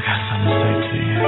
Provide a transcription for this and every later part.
got something to say to you.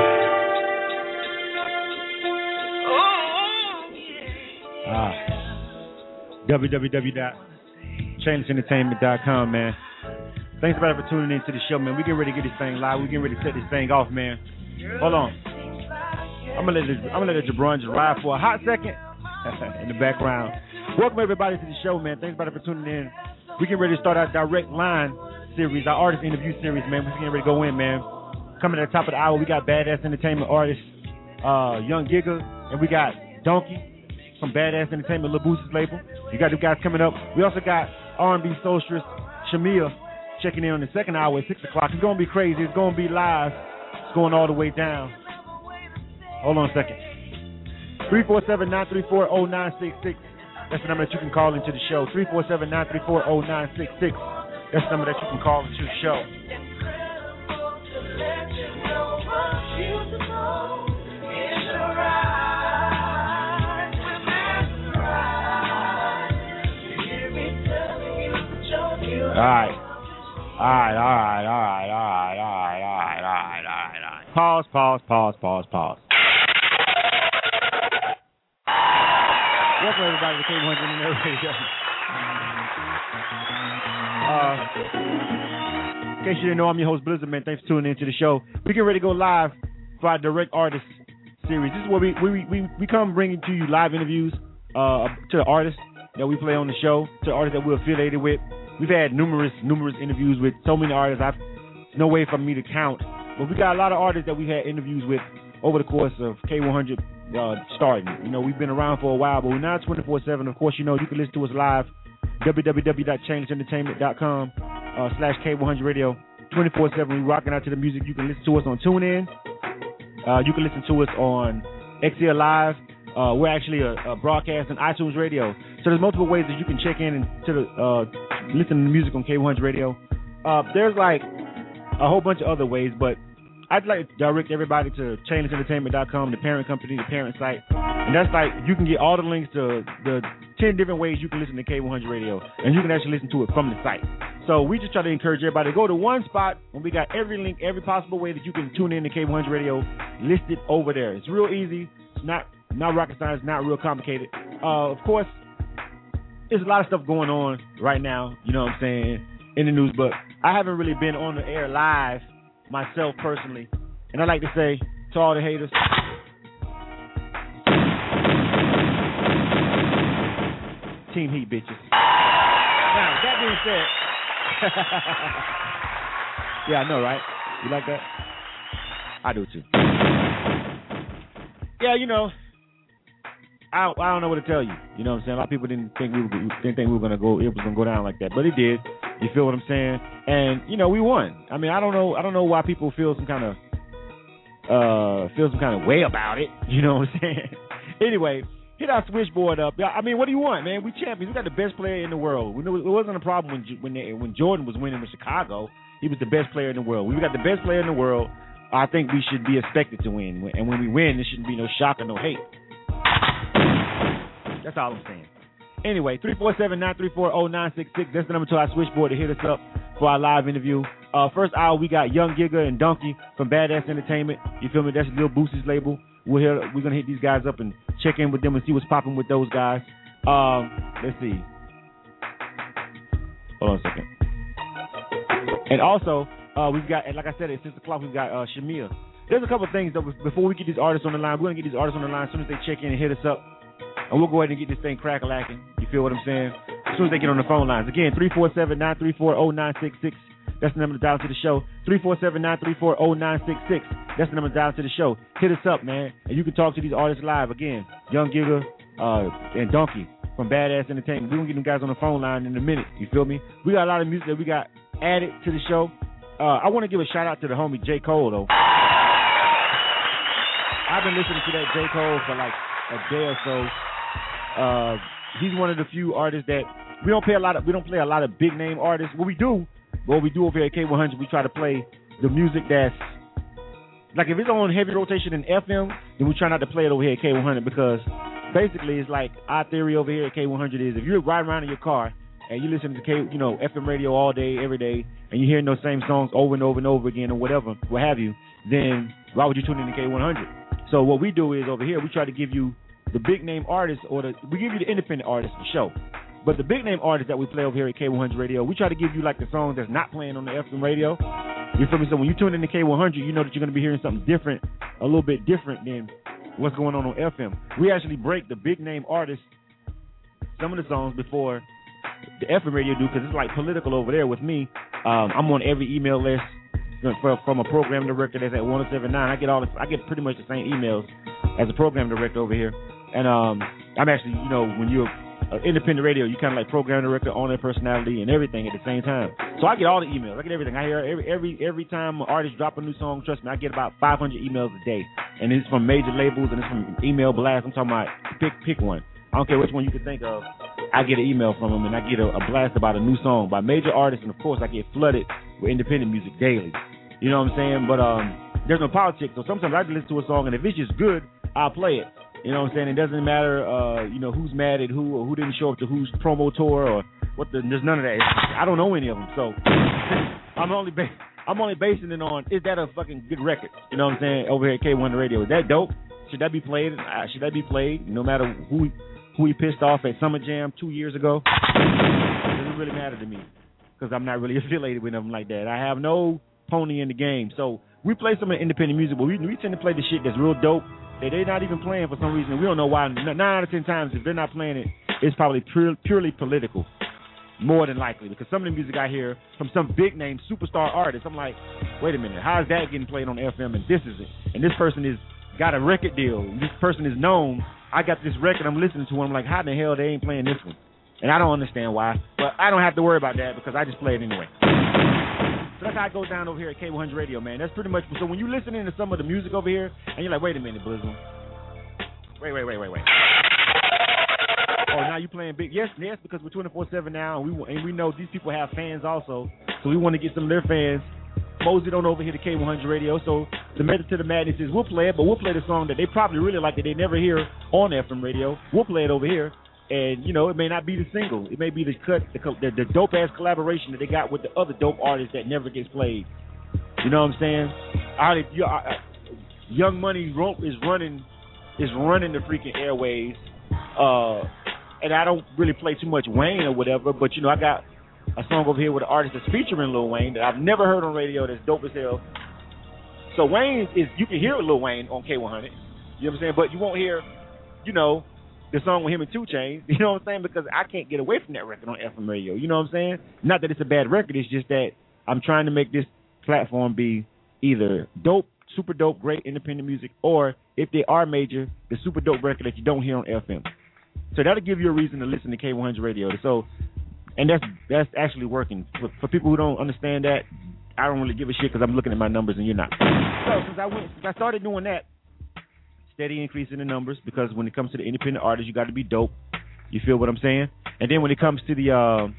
www.changelentertainment.com, man. Thanks everybody for tuning in to the show, man. We getting ready to get this thing live. We getting ready to set this thing off, man. Hold on. I'm gonna let Jabron just ride for a hot second in the background. Welcome everybody to the show, man. Thanks everybody for tuning in. We getting ready to start our direct line series, our artist interview series, man. We're getting ready to go in, man. Coming at the top of the hour, we got Badass Entertainment artist Young Giga, and we got Donkey from Badass Entertainment, Lil Boosie's label. You got the guys coming up. We also got R&B Soulstress Shamia checking in on the second hour at 6 o'clock. It's going to be crazy. It's going to be live. It's going all the way down. Hold on a second. 347-934-0966. That's the number that you can call into the show. 347-934-0966. That's the number that you can call into the show. All right. Pause. Welcome everybody to K100 Internet Radio. In case you didn't know, I'm your host Blizzard, man. Thanks for tuning into the show. We get ready to go live for our direct artist series. This is where we come bringing to you live interviews to the artists that we play on the show, to the artists that we're affiliated with. We've had numerous interviews with so many artists. There's no way for me to count. But we got a lot of artists that we've had interviews with over the course of K100 starting. You know, we've been around for a while, but we're not 24/7. Of course, you know, you can listen to us live, www.changelentertainment.com /K100 Radio, 24/7. We're rocking out to the music. You can listen to us on TuneIn. You can listen to us on XL Live. We're actually a broadcast on iTunes Radio. So there's multiple ways that you can check in and listen to music on K100 Radio. There's like a whole bunch of other ways, but I'd like to direct everybody to changelentertainment.com, the parent company, the parent site. And that's like, you can get all the links to the 10 different ways you can listen to K100 Radio. And you can actually listen to it from the site. So we just try to encourage everybody to go to one spot, and we got every link, every possible way that you can tune in to K100 Radio listed over there. It's real easy. It's not rocket science, not real complicated. Of course, there's a lot of stuff going on right now, you know what I'm saying, in the news, but I haven't really been on the air live myself personally. And I'd like to say to all the haters, Team Heat, bitches. Now, that being said, yeah, I know, right? You like that? I do too. Yeah, you know, I don't know what to tell you. You know what I'm saying? A lot of people didn't think we were gonna go. It was gonna go down like that, but it did. You feel what I'm saying? And you know, we won. I mean, I don't know why people feel some kind of way about it. You know what I'm saying? Anyway, hit our switchboard up. I mean, what do you want, man? We champions. We got the best player in the world. It wasn't a problem when Jordan was winning with Chicago. He was the best player in the world. We got the best player in the world. I think we should be expected to win. And when we win, there shouldn't be no shock or no hate. That's all I'm saying. Anyway, 347-934-0966. That's the number to our switchboard to hit us up for our live interview. First hour, we got Young Giga and Donkey from Badass Entertainment. You feel me? That's Lil Boosie's label. We're going to hit these guys up and check in with them and see what's popping with those guys. Let's see. Hold on a second. And also, we've got, like I said, at 6 o'clock, we've got Shamia. There's a couple of things that before we get these artists on the line, we're going to get these artists on the line as soon as they check in and hit us up. And we'll go ahead and get this thing crack-a-lacking. You feel what I'm saying? As soon as they get on the phone lines. Again, 347-934-0966. That's the number to dial to the show. 347-934-0966. That's the number to dial to the show. Hit us up, man. And you can talk to these artists live. Again, Young Giga and Donkey from Badass Entertainment. We're going to get them guys on the phone line in a minute. You feel me? We got a lot of music that we got added to the show. I want to give a shout-out to the homie J. Cole, though. I've been listening to that J. Cole for like a day or so. He's one of the few artists that we don't play a lot of big name artists. What we do over here at K100, we try to play the music that's like, if it's on heavy rotation in FM, then we try not to play it over here at K100, because basically it's like our theory over here at K100 is, if you're riding around in your car and you listen to FM radio all day, every day, and you're hearing those same songs over and over and over again, or whatever, what have you, then why would you tune in to K100? So what we do is over here, we try to give you the big name artists, we give you the independent artists for show. But the big name artists that we play over here at K100 Radio, we try to give you like the songs that's not playing on the FM radio. You feel me? So when you tune in to K100, you know that you're going to be hearing something different, a little bit different than what's going on FM. We actually break the big name artists, some of the songs before the FM radio do, because it's like political over there with me. I'm on every email list from a program director that's at 1079. I get pretty much the same emails as a program director over here. And I'm actually, when you're independent radio, you kind of like program director, on their personality, and everything at the same time. So I get all the emails. I get everything. I hear every time an artist drop a new song. Trust me, I get about 500 emails a day, and it's from major labels and it's from email blasts. I'm talking about pick one. I don't care which one you can think of. I get an email from them, and I get a blast about a new song by major artists, and of course I get flooded with independent music daily. You know what I'm saying? But there's no politics, so sometimes I listen to a song, and if it's just good, I'll play it. You know what I'm saying? It doesn't matter, who's mad at who or who didn't show up to whose promo tour or what. There's none of that. I don't know any of them, so I'm only basing it on, is that a fucking good record? You know what I'm saying? Over here at K100 Radio, is that dope? Should that be played? No matter who he pissed off at Summer Jam 2 years ago? It doesn't really matter to me because I'm not really affiliated with them like that. I have no pony in the game, so we play some of the independent music, but we tend to play the shit that's real dope. They're not even playing for some reason. We don't know why. 9 out of 10 times, if they're not playing it, it's probably purely political, more than likely. Because some of the music I hear from some big name superstar artists, I'm like, wait a minute, how is that getting played on FM and this isn't? And this person is got a record deal. This person is known. I got this record I'm listening to, and I'm like, how in the hell they ain't playing this one? And I don't understand why. But I don't have to worry about that because I just play it anyway. So that's how it goes down over here at K100 Radio, man. That's pretty much. So when you're listening to some of the music over here, and you're like, wait a minute, Blizzle. Wait. Oh, now you playing big? Yes, because we're 24/7 now, and we know these people have fans also. So we want to get some of their fans moseyed on over here to K100 Radio. So the method to the madness is we'll play it, but we'll play the song that they probably really like that they never hear on FM radio. We'll play it over here. And, it may not be the single. It may be the cut, the dope-ass collaboration that they got with the other dope artists that never gets played. You know what I'm saying? Young Money is running the freaking airways. And I don't really play too much Wayne or whatever, but, I got a song over here with an artist that's featuring Lil Wayne that I've never heard on radio that's dope as hell. So Wayne you can hear Lil Wayne on K100. You know what I'm saying? But you won't hear, the song with him and 2 Chainz, you know what I'm saying? Because I can't get away from that record on FM radio, you know what I'm saying? Not that it's a bad record, it's just that I'm trying to make this platform be either dope, super dope, great independent music, or if they are major, the super dope record that you don't hear on FM. So that'll give you a reason to listen to K100 Radio. So, and that's actually working. For people who don't understand that, I don't really give a shit because I'm looking at my numbers and you're not. So since I started doing that, steady increase in the numbers, because when it comes to the independent artists, you got to be dope. You feel what I'm saying? And then when it comes to the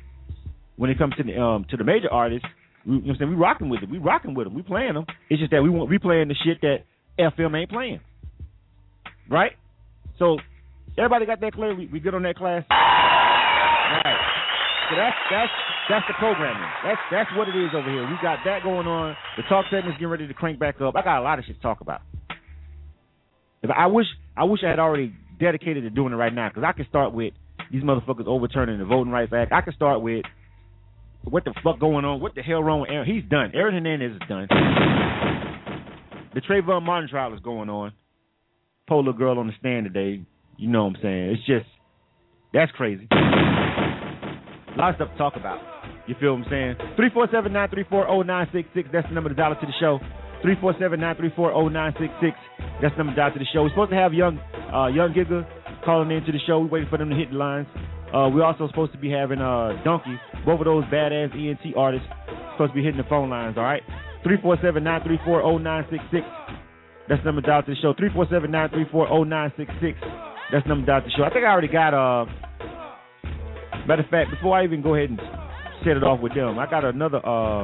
major artists, we rocking with it. We rocking with them. We playing them. It's just that we playing the shit that FM ain't playing. Right? So everybody got that clear? We good on that, class? All right. So that's the programming. That's what it is over here. We got that going on. The talk segment's getting ready to crank back up. I got a lot of shit to talk about. I wish I had already dedicated to doing it right now, because I could start with these motherfuckers overturning the Voting Rights Act. I could start with what the fuck going on, what the hell wrong with Aaron. He's done. Aaron Hernandez is done. The Trayvon Martin trial is going on. Polar girl on the stand today. You know what I'm saying? It's just, that's crazy. A lot of stuff to talk about. You feel what I'm saying? 347-934-0966. That's the number to dial to the show. 347-934-0966. That's the number to dial to the show. We're supposed to have Young Giga calling into the show. We're waiting for them to hit the lines. We're also supposed to be having Donkey, both of those badass ENT artists, supposed to be hitting the phone lines, all right? 347-934-0966. That's the number to dial to the show. 347-934-0966. That's the number to dial to the show. I think I already got, matter of fact, before I even go ahead and set it off with them, I got another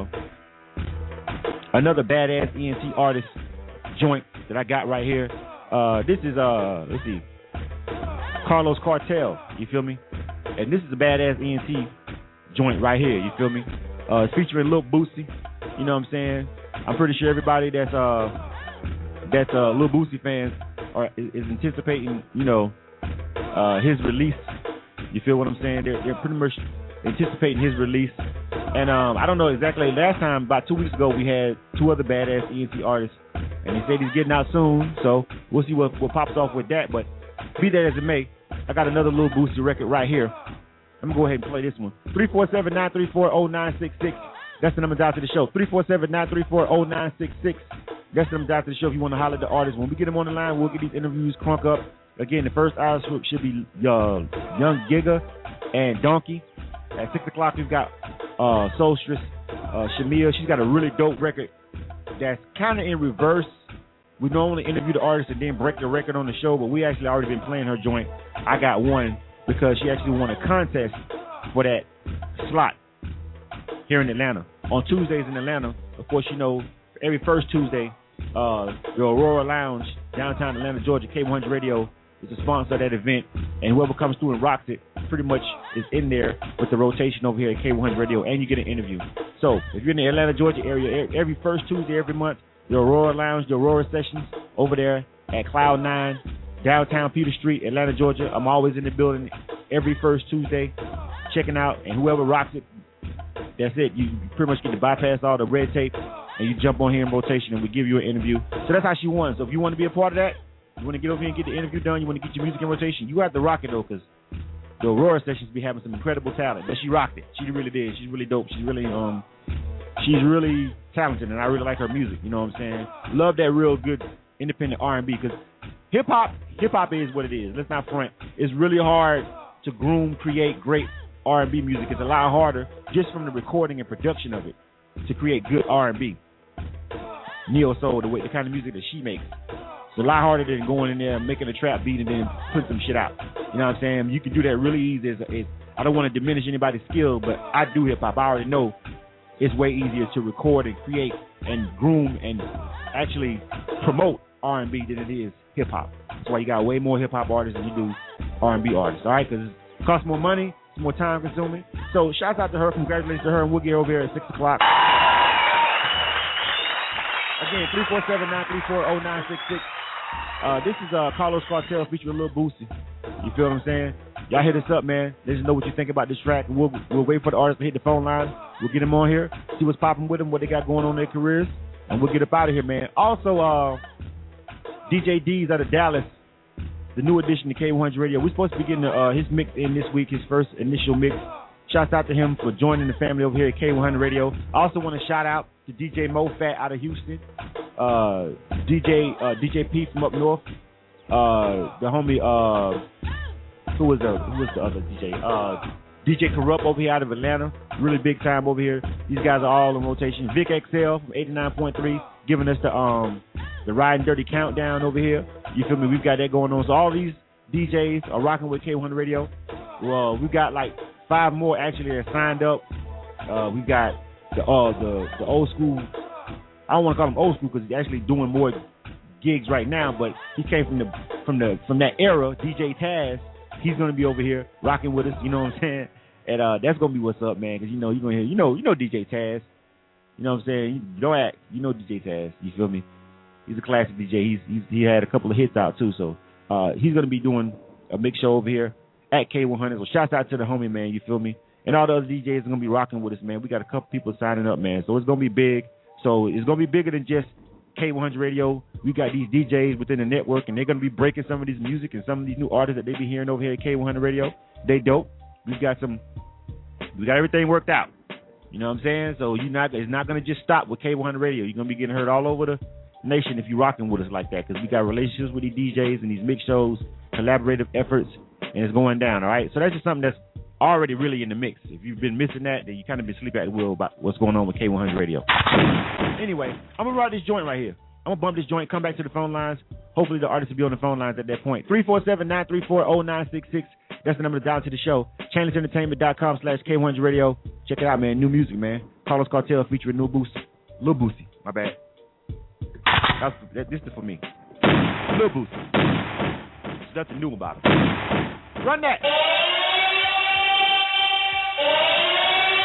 badass ENT artist joint that I got right here. This is, let's see, Carlos Cartel, you feel me? And this is a badass ENT joint right here. You feel me? It's featuring Lil Boosie. You know what I'm saying? I'm pretty sure everybody that's Lil Boosie fans is anticipating, you know, his release. You feel what I'm saying? They're pretty much anticipating his release. And I don't know exactly. Last time, about 2 weeks ago, we had 2 other badass ENT artists, and they said he's getting out soon. So we'll see what pops off with that. But be that as it may, I got another Lil Boosie record right here. I'm gonna go ahead and play this one. 347-934-0966. That's the number down to the show. 347-934-0966. That's the number down to the show if you want to holler at the artist. When we get them on the line, we'll get these interviews crunk up. Again, the first hour should be Young Giga and Donkey. At 6 o'clock, we've got Soulstress, Shamia. She's got a really dope record that's kind of in reverse. We normally interview the artist and then break the record on the show, but we actually already been playing her joint. I got one because she actually won a contest for that slot here in Atlanta. On Tuesdays in Atlanta, of course, you know, every first Tuesday, the Aurora Lounge, downtown Atlanta, Georgia, K100 Radio is a sponsor of that event, and whoever comes through and rocks it pretty much is in there with the rotation over here at K100 Radio, and you get an interview. So if you're in the Atlanta, Georgia area, every first Tuesday every month, the Aurora Lounge, the Aurora Sessions over there at Cloud 9, downtown Peter Street, Atlanta, Georgia. I'm always in the building every first Tuesday checking out, and whoever rocks it, that's it. You pretty much get to bypass all the red tape, and you jump on here in rotation, and we give you an interview. So that's how she won. So if you want to be a part of that, you want to get over here and get the interview done, you want to get your music in rotation, you have to rock it, though, because the Aurora Sessions be having some incredible talent. But she rocked it. She really did. She's really dope. She's really talented, and I really like her music. You know what I'm saying? Love that real good independent R&B, because hip-hop is what it is. Let's not front. It's really hard to create great R&B music. It's a lot harder just from the recording and production of it to create good R&B. Neo Soul, the kind of music that she makes. It's a lot harder than going in there, making a trap beat, and then putting some shit out. You know what I'm saying? You can do that really easy. I don't want to diminish anybody's skill, but I do hip-hop. I already know it's way easier to record and create and groom and actually promote R&B than it is hip-hop. That's why you got way more hip-hop artists than you do R&B artists, all right? Because it costs more money, it's more time-consuming. So shouts out to her. Congratulations to her, and we'll get over here at 6 o'clock. Again, 347-934-0966. This is Carlos Cartel featuring Lil Boosie. You feel what I'm saying? Y'all hit us up, man. Let us know what you think about this track. We'll wait for the artists to hit the phone line. We'll get them on here, see what's popping with them, what they got going on in their careers, and we'll get up out of here, man. Also, DJ D's out of Dallas, the new addition to K100 Radio. We're supposed to be getting his mix in this week, his first initial mix. Shouts out to him for joining the family over here at K100 Radio. I also want to shout out to DJ Mo Fat out of Houston, DJ P from up north, the homie, who was the other DJ? DJ Corrupt over here out of Atlanta, really big time over here. These guys are all in rotation. Vic XL from 89.3 giving us the Riding Dirty Countdown over here. You feel me? We've got that going on. So all these DJs are rocking with K100 Radio. Well, we got like 5 more actually that are signed up. We've got the old school. I don't want to call him old school because he's actually doing more gigs right now. But he came from that era. DJ Taz, he's gonna be over here rocking with us. You know what I'm saying? And that's gonna be what's up, man. Because you're gonna hear you know DJ Taz. You know what I'm saying? You don't act. You know DJ Taz. You feel me? He's a classic DJ. He had a couple of hits out too. So he's gonna be doing a mix show over here at K100. So shouts out to the homie, man. You feel me? And all the other DJs are gonna be rocking with us, man. We got a couple people signing up, man. So it's gonna be big. So it's gonna be bigger than just K100 Radio. We got these DJs within the network, and they're gonna be breaking some of these music and some of these new artists that they be hearing over here at K100 Radio. They dope. We got everything worked out. You know what I'm saying? So it's not gonna just stop with K100 Radio. You're gonna be getting heard all over the nation if you're rocking with us like that, because we got relationships with these DJs and these mix shows, collaborative efforts, and it's going down. All right. So that's just something that's already really in the mix. If you've been missing that, then you kind of been sleeping at the wheel about what's going on with K100 Radio. Anyway, I'm gonna ride this joint right here. I'm gonna bump this joint, come back to the phone lines. Hopefully the artists will be on the phone lines at that point. 347-934-0966. That's the number to dial to the show. ChainlessEntertainment.com/K100 Radio. Check it out, man. New music, man. Carlos Cartel featuring Lil Boosie. My bad. This is for me. Lil Boosie. There's nothing new about him. Run that.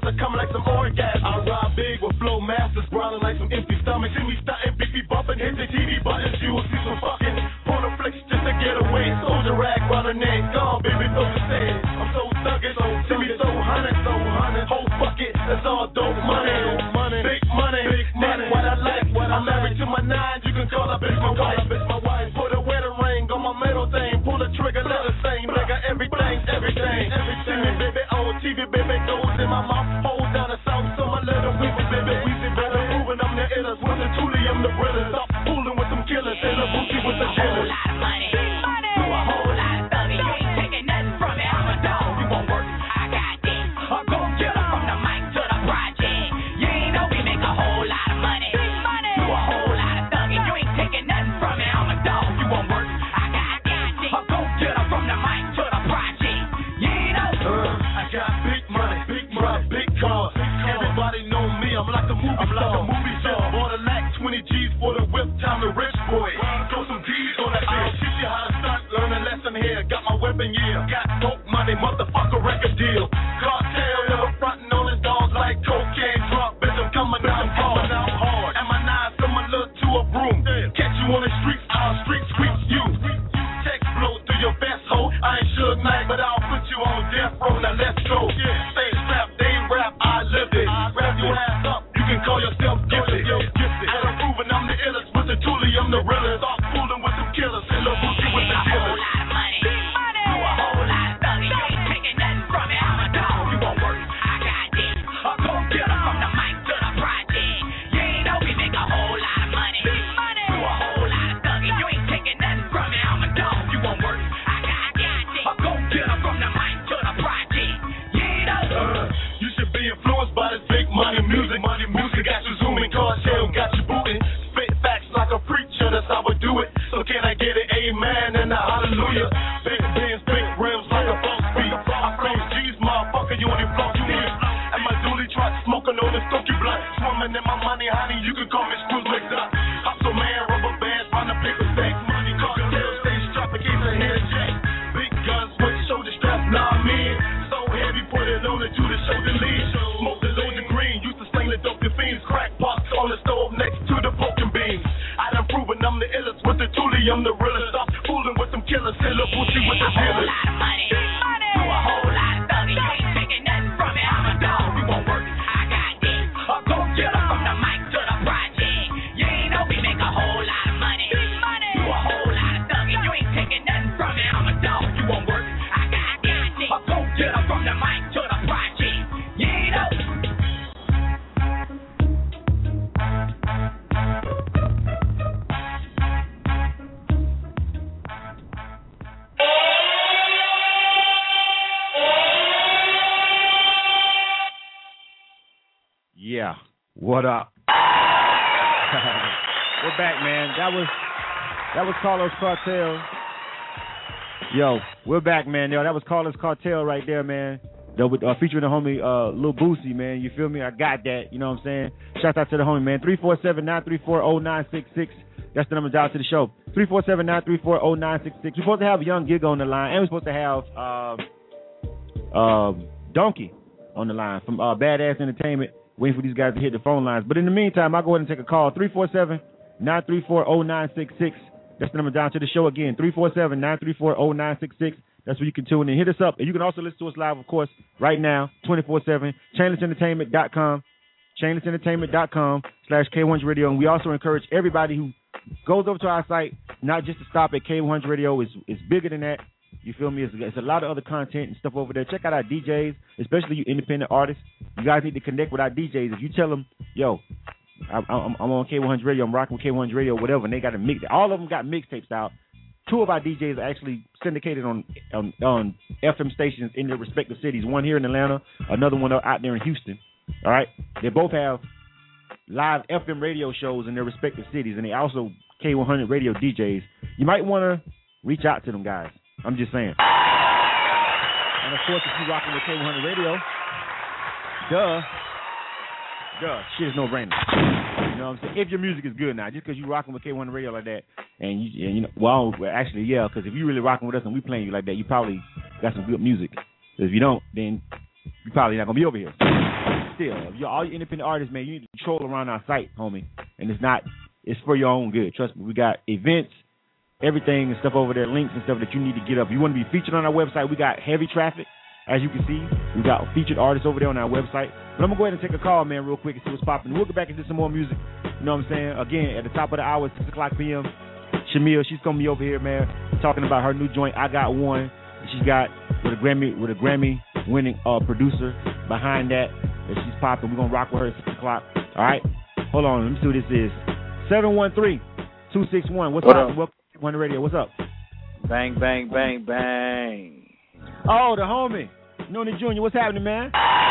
I come like some orgasm. I ride big with flow masters, growling like some empty stomachs. See me stunting, beefy bumping, hit the TV buttons. You will see some fucking porno flicks just to get away. Soldier rag round her neck, gone, baby, throw the sand. I'm so thuggin', so see me so hunted, whole bucket, that's all dope money. Big money, that's what I like. I'm married to my nine, you can call her bitch my wife. Put a wedding ring on my middle thing, pull the trigger, let her sing. Nigga, everything. See me, baby, on TV, baby, goes in my mouth, hold down the south, so my little weezy, baby, proving I'm the illest, with the Toolie, I'm the realest. Stop fooling with them killers, and the booty with the killers. A whole lot of money, do a whole lot of thugging, you ain't taking nothing from me, I'm a dog, you won't work, I got this, I'm gon' get her from the mic to the project, you ain't know we make a whole lot of money, do a whole lot of thugging, you ain't taking nothing from me, I'm a dog, you won't work, I got this, I'm gon' get her from the mic to the project, you ain't know. I got big money, big drive, big cars, everybody know me, I'm like a movie star, bought a lack, 20 G's for the whip, time to rich boy, throw some D's on that bitch, teach you how to stunt, learn a lesson here, got my weapon, yeah, got dope money, motherfucker record deal, cartel, never frontin' on his dogs like cocaine drunk, bitch, I'm coming out hard, and my knives similar to a broom, catch you on the streets, I'll street sweep you, text blow through your vest hole, I ain't Suge Knight, but I'll put you on death row, now let's go, stay strapped, they rap, I lived it, wrap your ass up, you can call yourself gifted, and I'm proving I'm the illest, with the Toolie, I'm the realest, stop fooling with them killers, and the booty with the killers. Music got you zooming, cartel got you booting. Spit facts like a preacher, that's how I do it. So can I get an amen and a hallelujah? Big bands, big rims like a boss beat. I flames G's, motherfucker, you only flow you in. And my dually truck smoking on the stoky blunt. Swimming in my money, honey, you can call me screws like that. Hustle man, rubber bands, round the paper stacks. Money, cartel, stay strapped in case I hear a jack. Big guns with shoulder straps, nah, man. So heavy, put it on it to the shoulder lead. Smoke the load of green, used to sling the dope to fiends. Crack pots on the stove next to the broken beams. I done proven I'm the illest with the Toolie, I'm the realest. Stop fooling with them killers, and the booty with the dealers. A whole lot of money, do a whole lot of thugging, you ain't taking nothing from me, I'm a dog, you won't work, I got this, I'm gon' get her from the mic to the project, you ain't know we make a whole lot of money, do a whole lot of thugging, you ain't taking nothing from me, I'm a dog, you won't work, I got this, I'm gon' get her from the mic to the project, you ain't know. Yeah, what up? We're back, man. That was Carlos Cartel. Yo, we're back, man. Yo, that was Carlos Cartel right there, man. Featuring the homie Lil Boosie, man. You feel me? I got that. You know what I'm saying? Shout out to the homie, man. 347-934-0966. That's the number dial to the show. 347-934-0966. We're supposed to have Young Gig on the line, and we're supposed to have Donkey on the line from Badass Entertainment. Waiting for these guys to hit the phone lines. But in the meantime, I'll go ahead and take a call. 347-934-0966. That's the number down to the show again. 347-934-0966. That's where you can tune in. Hit us up. And you can also listen to us live, of course, right now, 24/7. Chainlessentertainment.com. Chainlessentertainment.com/K100 Radio. And we also encourage everybody who goes over to our site, not just to stop at K100 Radio. It's bigger than that. You feel me? It's a lot of other content and stuff over there. Check out our DJs, especially you independent artists. You guys need to connect with our DJs. If you tell them, yo, I'm on K100 Radio, I'm rocking with K100 Radio, whatever, and they got a mix. All of them got mixtapes out. Two of our DJs are actually syndicated on FM stations in their respective cities. One here in Atlanta, another one out there in Houston. All right? They both have live FM radio shows in their respective cities, and they also K100 Radio DJs. You might want to reach out to them guys. I'm just saying. And, of course, if you're rocking with K100 Radio, shit is no-brainer. You know what I'm saying? If your music is good now, just because you're rocking with K100 Radio like that, and you know, well, actually, yeah, because if you're really rocking with us and we playing you like that, you probably got some good music. If you don't, then you're probably not going to be over here. still, if you're all you independent artists, man, you need to troll around our site, homie. And it's for your own good. Trust me, we got events, everything and stuff over there, links and stuff that you need to get up. You want to be featured on our website, we got heavy traffic. As you can see, we got featured artists over there on our website. But I'm going to go ahead and take a call, man, real quick and see what's popping. We'll get back into some more music. You know what I'm saying? Again, at the top of the hour, 6 o'clock p.m., Shamil, she's going to be over here, man, talking about her new joint, I Got One. And she's got, with a Grammy-winning producer behind that she's popping. We're going to rock with her at 6 o'clock. All right? Hold on. Let me see who this is. 713-261. What's up? Welcome to One Radio. What's up? Bang, bang, bang, bang. Oh, the homie, Noonie Jr. What's happening, man?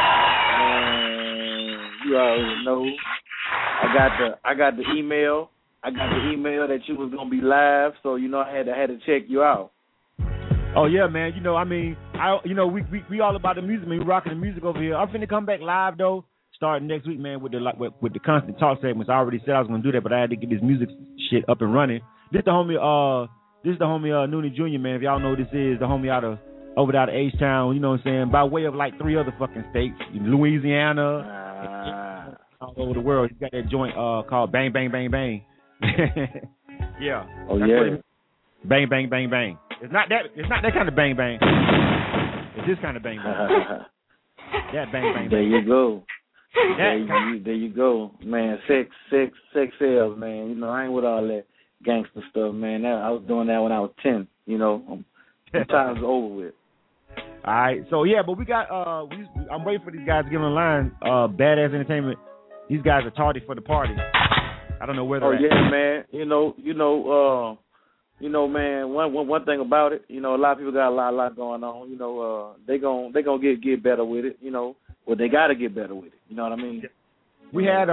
You already know. I got the email. I got the email that you was gonna be live, so you know I had to check you out. Oh yeah, man. You know, I mean, we all about the music, man. We rocking the music over here. I'm finna come back live though, starting next week, man, with the constant talk segments. I already said I was gonna do that, but I had to get this music shit up and running. This the homie Noonie Jr., man. If y'all know who this is, the homie out of H-Town, you know what I'm saying, by way of like 3 other fucking states, Louisiana, all over the world. He's got that joint called Bang Bang Bang Bang. Yeah. Oh yeah. Bang Bang Bang Bang. It's not that kind of bang bang. It's this kind of bang bang. That bang bang bang. There you go. There you go, man. Sex sales, man. You know, I ain't with all that gangster stuff, man. I was doing that when I was 10. You know, time's over with. All right, so yeah, but we got I'm waiting for these guys to get on the line. Badass Entertainment. These guys are tardy for the party. I don't know whether. Oh yeah, man. You know, man. One thing about it, you know, a lot of people got a lot going on. You know, they gonna get better with it. You know, well, they gotta get better with it. You know what I mean? We had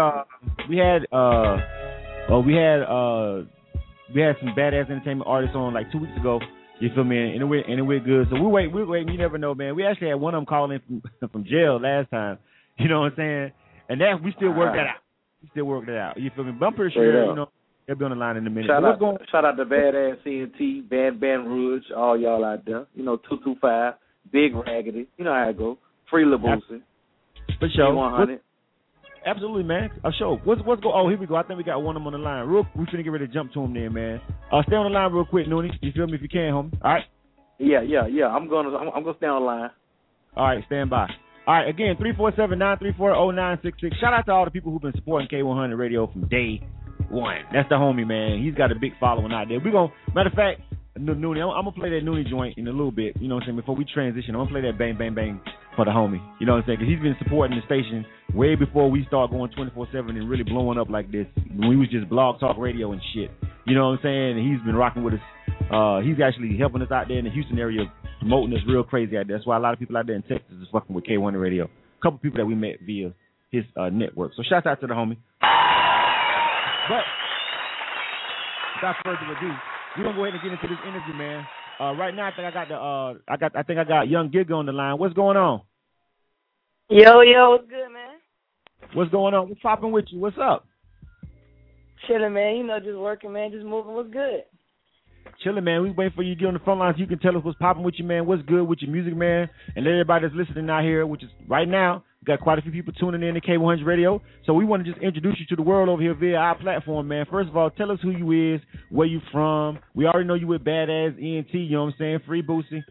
some Badass Entertainment artists on like 2 weeks ago. You feel me? And we're good. So we're waiting. You never know, man. We actually had one of them calling from jail last time. You know what I'm saying? And that we still work that out. You feel me? But I'm pretty sure they'll be on the line in a minute. Shout out to Badass CNT, Bad Rouge, all y'all out there. You know, 225, Big Raggedy. You know how it go. Free Labusi. For sure. 100. Absolutely, man. Sure. What's go? Oh, here we go. I think we got one of them on the line. We finna get ready to jump to him there, man. Stay on the line real quick, Noonie. You feel me? If you can, homie. All right. Yeah. I'm gonna stay on the line. All right, stand by. All right, again, 347-934-0966. Shout out to all the people who've been supporting K100 Radio from day one. That's the homie, man. He's got a big following out there. Matter of fact, Noonie, I'm gonna play that Noonie joint in a little bit. You know what I'm saying? Before we transition, I'm gonna play that Bang Bang Bang for the homie. You know what I'm saying? Because he's been supporting the station way before we start going 24/7 and really blowing up like this. When we was just blog talk radio and shit. You know what I'm saying? And he's been rocking with us. He's actually helping us out there in the Houston area, promoting us real crazy out there. That's why a lot of people out there in Texas is fucking with K100 Radio. A couple people that we met via his network. So shouts out to the homie. But without further ado, we're gonna go ahead and get into this interview, man. Right now, I think I got Young Giga on the line. What's going on? Yo, what's good, man? What's going on? What's popping with you? What's up? Chilling, man. You know, just working, man. Just moving. What's good? Chilling, man. We waiting for you to get on the phone lines. You can tell us what's popping with you, man. What's good with your music, man? And let everybody that's listening out here, which is right now, we got quite a few people tuning in to K100 Radio. So we want to just introduce you to the world over here via our platform, man. First of all, tell us who you is, where you from. We already know you with Badass ENT, you know what I'm saying? Free Boosie.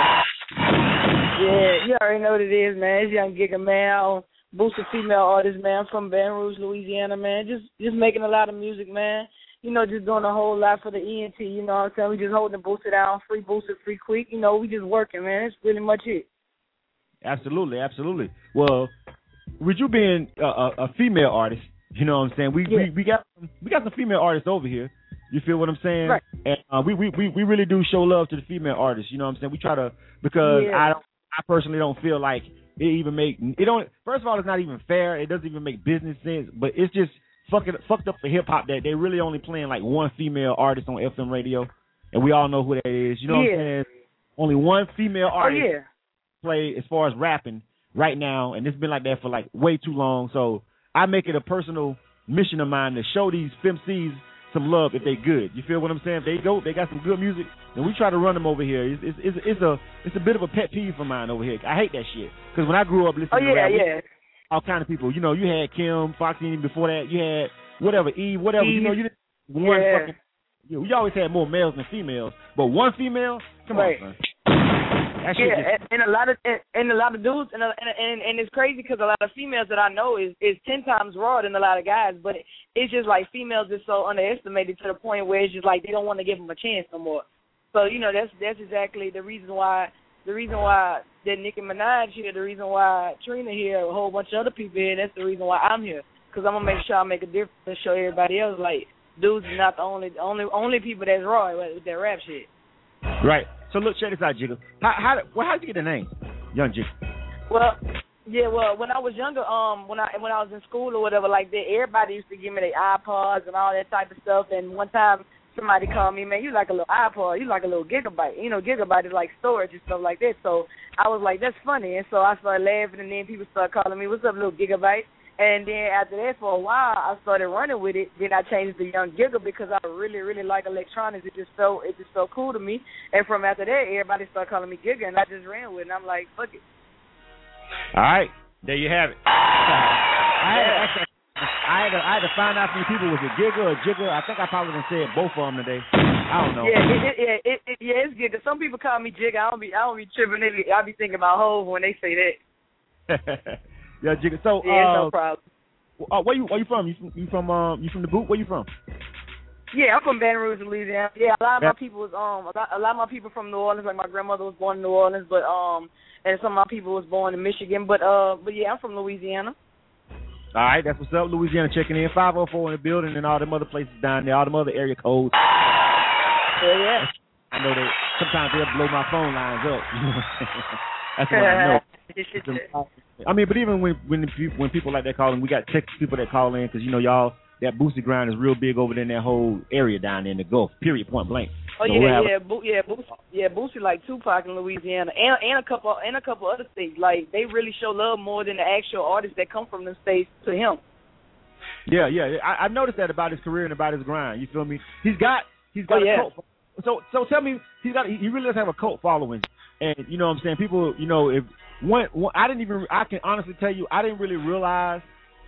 Yeah, you already know what it is, man. It's Young Giga, man. Boosie female artist, man. I'm from Baton Rouge, Louisiana, man. Just making a lot of music, man. You know, just doing a whole lot for the ENT, you know what I'm saying? We just holding the Boosie down, free Boosie, free quick. You know, we just working, man. That's pretty much it. Absolutely. Well, with you being a female artist, you know what I'm saying? We got some female artists over here. You feel what I'm saying? Right. And we really do show love to the female artists. You know what I'm saying? We try to, because I personally don't feel like first of all, it's not even fair. It doesn't even make business sense. But it's just fucked up for hip hop that they really only playing like one female artist on FM radio, and we all know who that is. You know what I'm saying? Only one female artist play as far as rapping right now, and it's been like that for like way too long. So I make it a personal mission of mine to show these femcs some love if they good. You feel what I'm saying? If they got some good music, and we try to run them over here. It's a bit of a pet peeve of mine over here. I hate that shit because when I grew up listening to rap, all kind of people. You know, you had Kim, Foxy, and before that, you had whatever, Eve, whatever. Eve. You know, you didn't one fucking. You know, we always had more males than females, but one female, come on, man. That shit and a lot of dudes, and it's crazy because a lot of females that I know is 10 times rawer than a lot of guys, but it's just like females is so underestimated to the point where it's just like they don't want to give them a chance no more. So you know that's exactly the reason why that Nicki Minaj here, the reason why Trina here, a whole bunch of other people here, that's the reason why I'm here, because I'm gonna make sure I make a difference and show everybody else like dudes is not the only people that's raw with that rap shit. Right. So look, check this out, Jigga. How'd you get the name, Young Jigga? Well, when I was younger, when I was in school or whatever like that, everybody used to give me their iPods and all that type of stuff. And one time somebody called me, man, you like a little iPod, you like a little gigabyte. You know, gigabyte is like storage and stuff like that. So I was like, that's funny. And so I started laughing, and then people started calling me, what's up, little gigabyte? And then after that, for a while, I started running with it. Then I changed to Young Giga because I really, really like electronics. It just felt cool to me. And from after that, everybody started calling me Giga, and I just ran with it. And I'm like, fuck it. All right, there you have it. I had to find out from you people, was it Giga or Jigga? I think I probably done said both of them today. I don't know. Yeah, it's Giga. Some people call me Jigga. I don't be tripping. I be thinking about Hov when they say that. Yeah, Jigga. So, no problem. Where you from? You from the boot? Where you from? Yeah, I'm from Baton Rouge, Louisiana. Yeah, a lot of my people was a lot of my people from New Orleans. Like my grandmother was born in New Orleans, but and some of my people was born in Michigan. But yeah, I'm from Louisiana. All right, that's what's up. Louisiana checking in. 504 in the building, and all them other places down there, all them other area codes. Yeah. I know that sometimes they'll blow my phone lines up. That's what I know. I mean, but even when people like that call in, we got Texas people that call in because, you know, y'all, that Boosie grind is real big over there in that whole area down there in the Gulf, period, point blank. Oh, so Boosie like Tupac in Louisiana and a couple other states. Like, they really show love more than the actual artists that come from them states to him. Yeah. I noticed that about his career and about his grind. You feel me? He's got a cult. So tell me, he really does have a cult following. And, you know what I'm saying, people, you know, if I can honestly tell you, I didn't really realize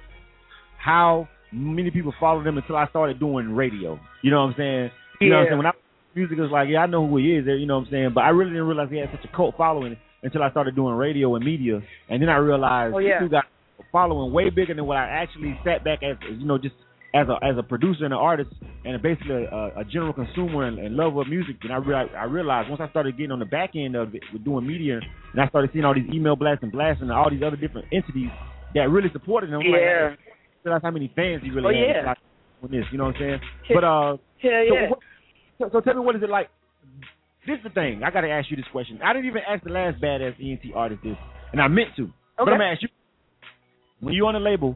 how many people follow them until I started doing radio. You know what I'm saying? You know what I'm saying? When I music was like, yeah, I know who he is, you know what I'm saying? But I really didn't realize he had such a cult following until I started doing radio and media. And then I realized he got a following way bigger than what I actually sat back as, you know, just as a producer and an artist and basically a general consumer and lover of music. And I realized once I started getting on the back end of it with doing media, and I started seeing all these email blasts and all these other different entities that really supported him. Like, I realized how many fans he really had on this. You know what I'm saying? But so tell me, what is it like? This is the thing. I got to ask you this question. I didn't even ask the last badass ENT artist this, and I meant to. Okay. But I'm gonna ask you. When you're on a label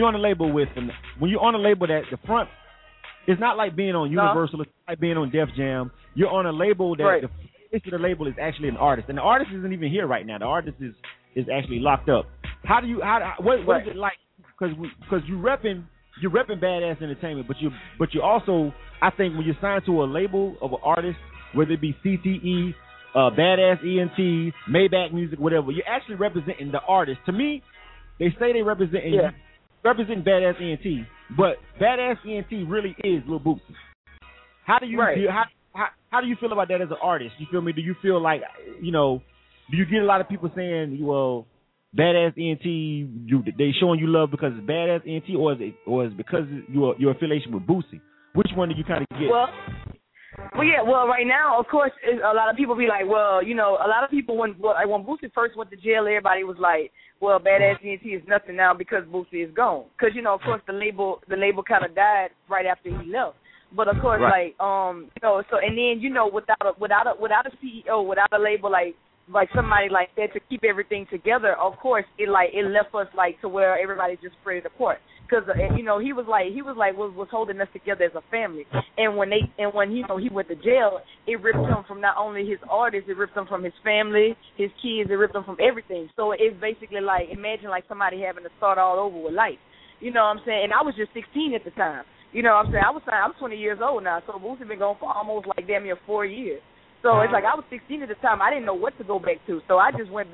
that the front, it's not like being on Universal, it's like being on Def Jam. You're on a label that the face of the label is actually an artist, and the artist isn't even here right now. The artist is actually locked up. What is it like? Because you're repping badass entertainment, but you also, I think when you're signed to a label of an artist, whether it be CTE, Badass ENT, Maybach Music, whatever, you're actually representing the artist. To me, they say they represent Badass ENT, but Badass ENT really is Lil Boosie. How do you feel, how do you feel about that as an artist? You feel me? Do you feel like, you know, do you get a lot of people saying, well, Badass ENT, they showing you love because it's Badass ENT, or is it because your affiliation with Boosie? Which one do you kind of get? Well, right now, of course, a lot of people be like, well, you know, a lot of people when Boosie first went to jail, everybody was like, well, Badass ENT is nothing now because Boosie is gone. Because, you know, of course, the label kind of died right after he left. But of course, you know, so and then, you know, without a CEO, without a label like somebody like that to keep everything together, of course, it left us like to where everybody just spread apart. Because you know he was holding us together as a family, and when you know he went to jail, it ripped him from not only his artists, it ripped him from his family, his kids, it ripped him from everything. So it's basically like, imagine like somebody having to start all over with life. You know what I'm saying? And I was just 16 at the time. You know what I'm saying? I'm 20 years old now, so Boosie been gone for almost like damn near 4 years. So it's like I was 16 at the time. I didn't know what to go back to, so I just went back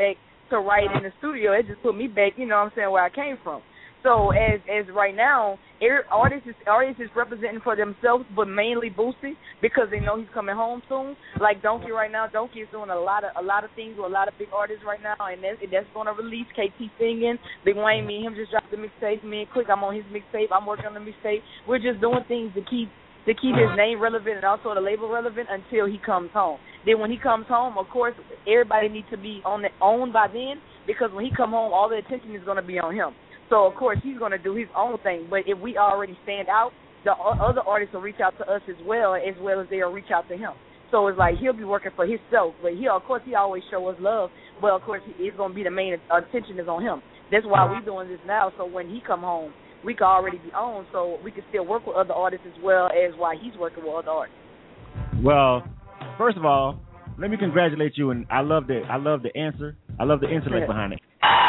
to write in the studio. It just put me back, you know what I'm saying, where I came from. So as right now, artists is representing for themselves, but mainly Boosie, because they know he's coming home soon. Like Donkey right now, Donkey is doing a lot of things with a lot of big artists right now, and that's going to release. KT singing, Big Wayne, me and him just dropped the mixtape. Me and Quick, I'm on his mixtape. I'm working on the mixtape. We're just doing things to keep his name relevant and also the label relevant until he comes home. Then when he comes home, of course, everybody needs to be owned by then, because when he come home, all the attention is going to be on him. So, of course, he's going to do his own thing. But if we already stand out, the other artists will reach out to us as well as they'll reach out to him. So it's like he'll be working for himself. But, of course, he always show us love. But, of course, it's going to be the main attention is on him. That's why we're doing this now. So when he come home, we can already be on. So we can still work with other artists as well as while he's working with other artists. Well, first of all, let me congratulate you. And I love the answer. I love the intellect behind it.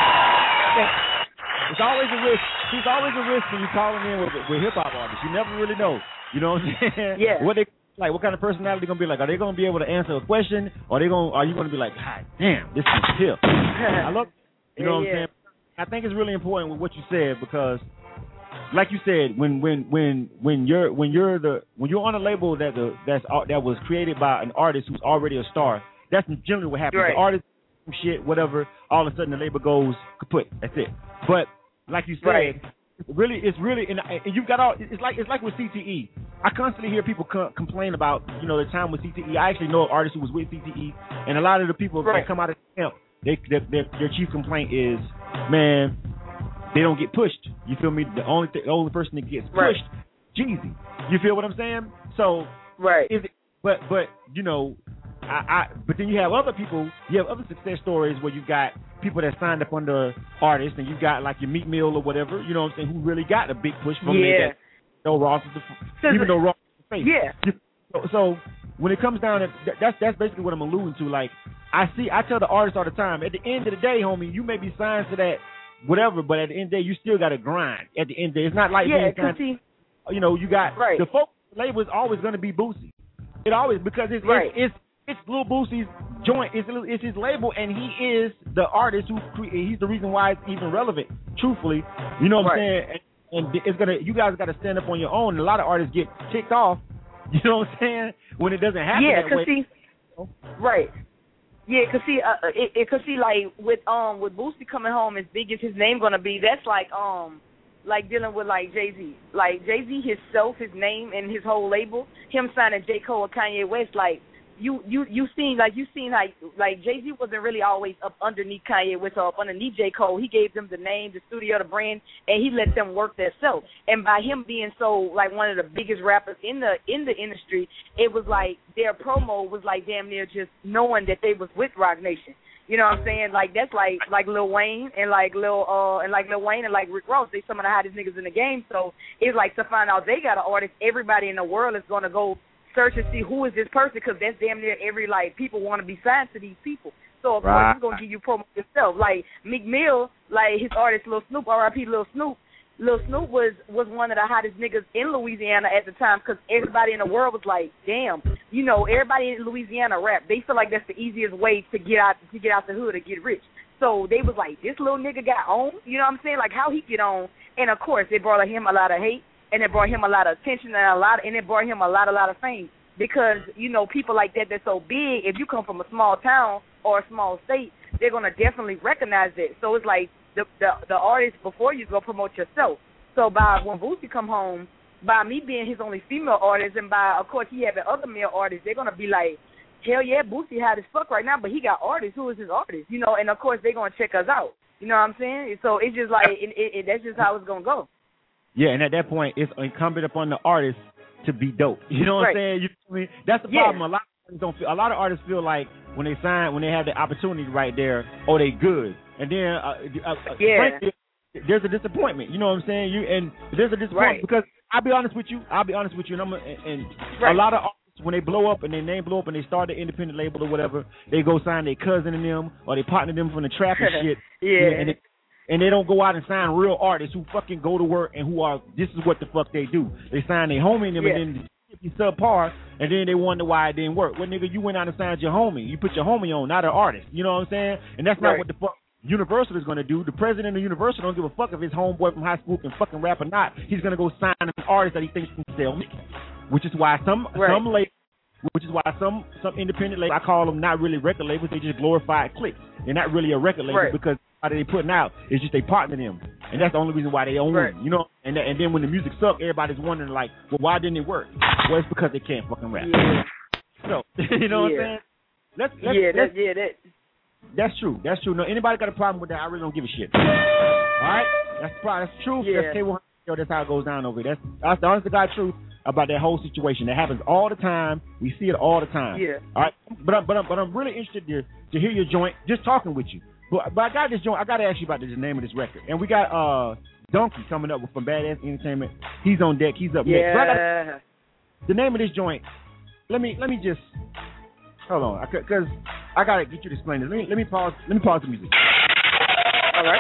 It's always a risk. It's always a risk when you're calling in with hip hop artists. You never really know. You know what I'm saying? Yeah. What kind of personality gonna be like? Are they gonna be able to answer a question, or are you gonna be like, God damn, this is hip? I love. You know what I'm saying? I think it's really important with what you said, because, like you said, when you're on a label that was created by an artist who's already a star, that's generally what happens. Right. The artist, shit, whatever, all of a sudden the label goes kaput. That's it. But like you said, right. it's really, and you've got all. It's like with CTE. I constantly hear people complain about the time with CTE. I actually know an artist who was with CTE, and a lot of the people that come out of camp, their chief complaint is, man, they don't get pushed. You feel me? The only person that gets pushed, Jeezy. You feel what I'm saying? So right. But then you have other people. You have other success stories where you've got people that signed up under artists, and you've got like your Meek Mill or whatever. You know what I'm saying? Who really got a big push from Ross is even though Ross is the face. Yeah. So when it comes down to that's basically what I'm alluding to. Like I tell the artists all the time. At the end of the day, homie, you may be signed to that whatever, but at the end of the day, you still got to grind. At the end of the day, it's not like being signed. You got the folk label is always going to be Boosie. It always, because it's Lil Boosie's joint. It's his label, and he is the artist he's the reason why it's even relevant. Truthfully, you know what I'm saying? And you guys got to stand up on your own. And a lot of artists get ticked off. You know what I'm saying? When it doesn't happen that way. Right. Yeah, cause see, like with Boosie coming home, as big as his name gonna be, that's like dealing with like Jay-Z. Like Jay-Z himself, his name and his whole label, him signing J. Cole or Kanye West, like you seen like Jay-Z wasn't really always up underneath Kanye West or up underneath J. Cole. He gave them the name, the studio, the brand, and he let them work themselves. And by him being so like one of the biggest rappers in the industry, it was like their promo was like damn near just knowing that they was with Roc Nation. You know what I'm saying? Like that's like Lil Wayne and like Lil Wayne and like Rick Ross. They some of the hottest niggas in the game. So it's like to find out they got an artist, everybody in the world is gonna go search and see who is this person, because that's damn near every people want to be signed to these people. So of course he's gonna give you promo yourself. Like Meek Mill, like his artist Lil Snoop, R.I.P. Lil Snoop. Lil Snoop was one of the hottest niggas in Louisiana at the time, because everybody in the world was like, damn, everybody in Louisiana rap. They feel like that's the easiest way to get out the hood or get rich. So they was like, this little nigga got on. You know what I'm saying? Like how he get on. And of course it brought him a lot of hate, and it brought him a lot of attention and it brought him a lot of fame. Because, people like that's so big, if you come from a small town or a small state, they're going to definitely recognize it. So it's like the artist before you go promote yourself. So when Boosie come home, by me being his only female artist, and by, of course, he having other male artists, they're going to be like, hell yeah, Boosie hot as fuck right now, but he got artists. Who is his artist? And of course, they're going to check us out. You know what I'm saying? So it's just like, that's just how it's going to go. Yeah, and at that point, it's incumbent upon the artist to be dope. You know what I'm saying? You feel me? That's the problem. A lot of artists feel like when they have the opportunity right there, they good. And then frankly, there's a disappointment. You know what I'm saying? There's a disappointment because I'll be honest with you, and a lot of artists, when they blow up and their name blow up and they start an independent label or whatever, they go sign their cousin in them, or they partner them from the trap and shit. And they don't go out and sign real artists who fucking go to work and this is what the fuck they do. They sign their homie in them and then you subpar, and then they wonder why it didn't work. Well, nigga, you went out and signed your homie. You put your homie on, not an artist. You know what I'm saying? And that's not what the fuck Universal is going to do. The president of Universal don't give a fuck if his homeboy from high school can fucking rap or not. He's going to go sign an artist that he thinks can sell me. Which is why some independent labels, I call them not really record labels, they just glorified clicks. They're not really a record label because what they putting out is just they partner them. And that's the only reason why they own them, you know? And then when the music sucks, everybody's wondering like, well, why didn't it work? Well, it's because they can't fucking rap. Yeah. So, you know what I'm saying? That's true. That's true. No, anybody got a problem with that, I really don't give a shit. All right? That's the problem. That's true. Yeah. That's K100. That's how it goes down over here. That's the honest to God truth about that whole situation. That happens all the time. We see it all the time. Yeah. All right. But I'm really interested to hear your joint. Just talking with you. But I got this joint. I got to ask you about the name of this record. And we got Donkey coming up from Badass Entertainment. He's on deck. He's up next. Yeah. The name of this joint. Let me just hold on, because I gotta get you to explain this. Let me pause the music. All right.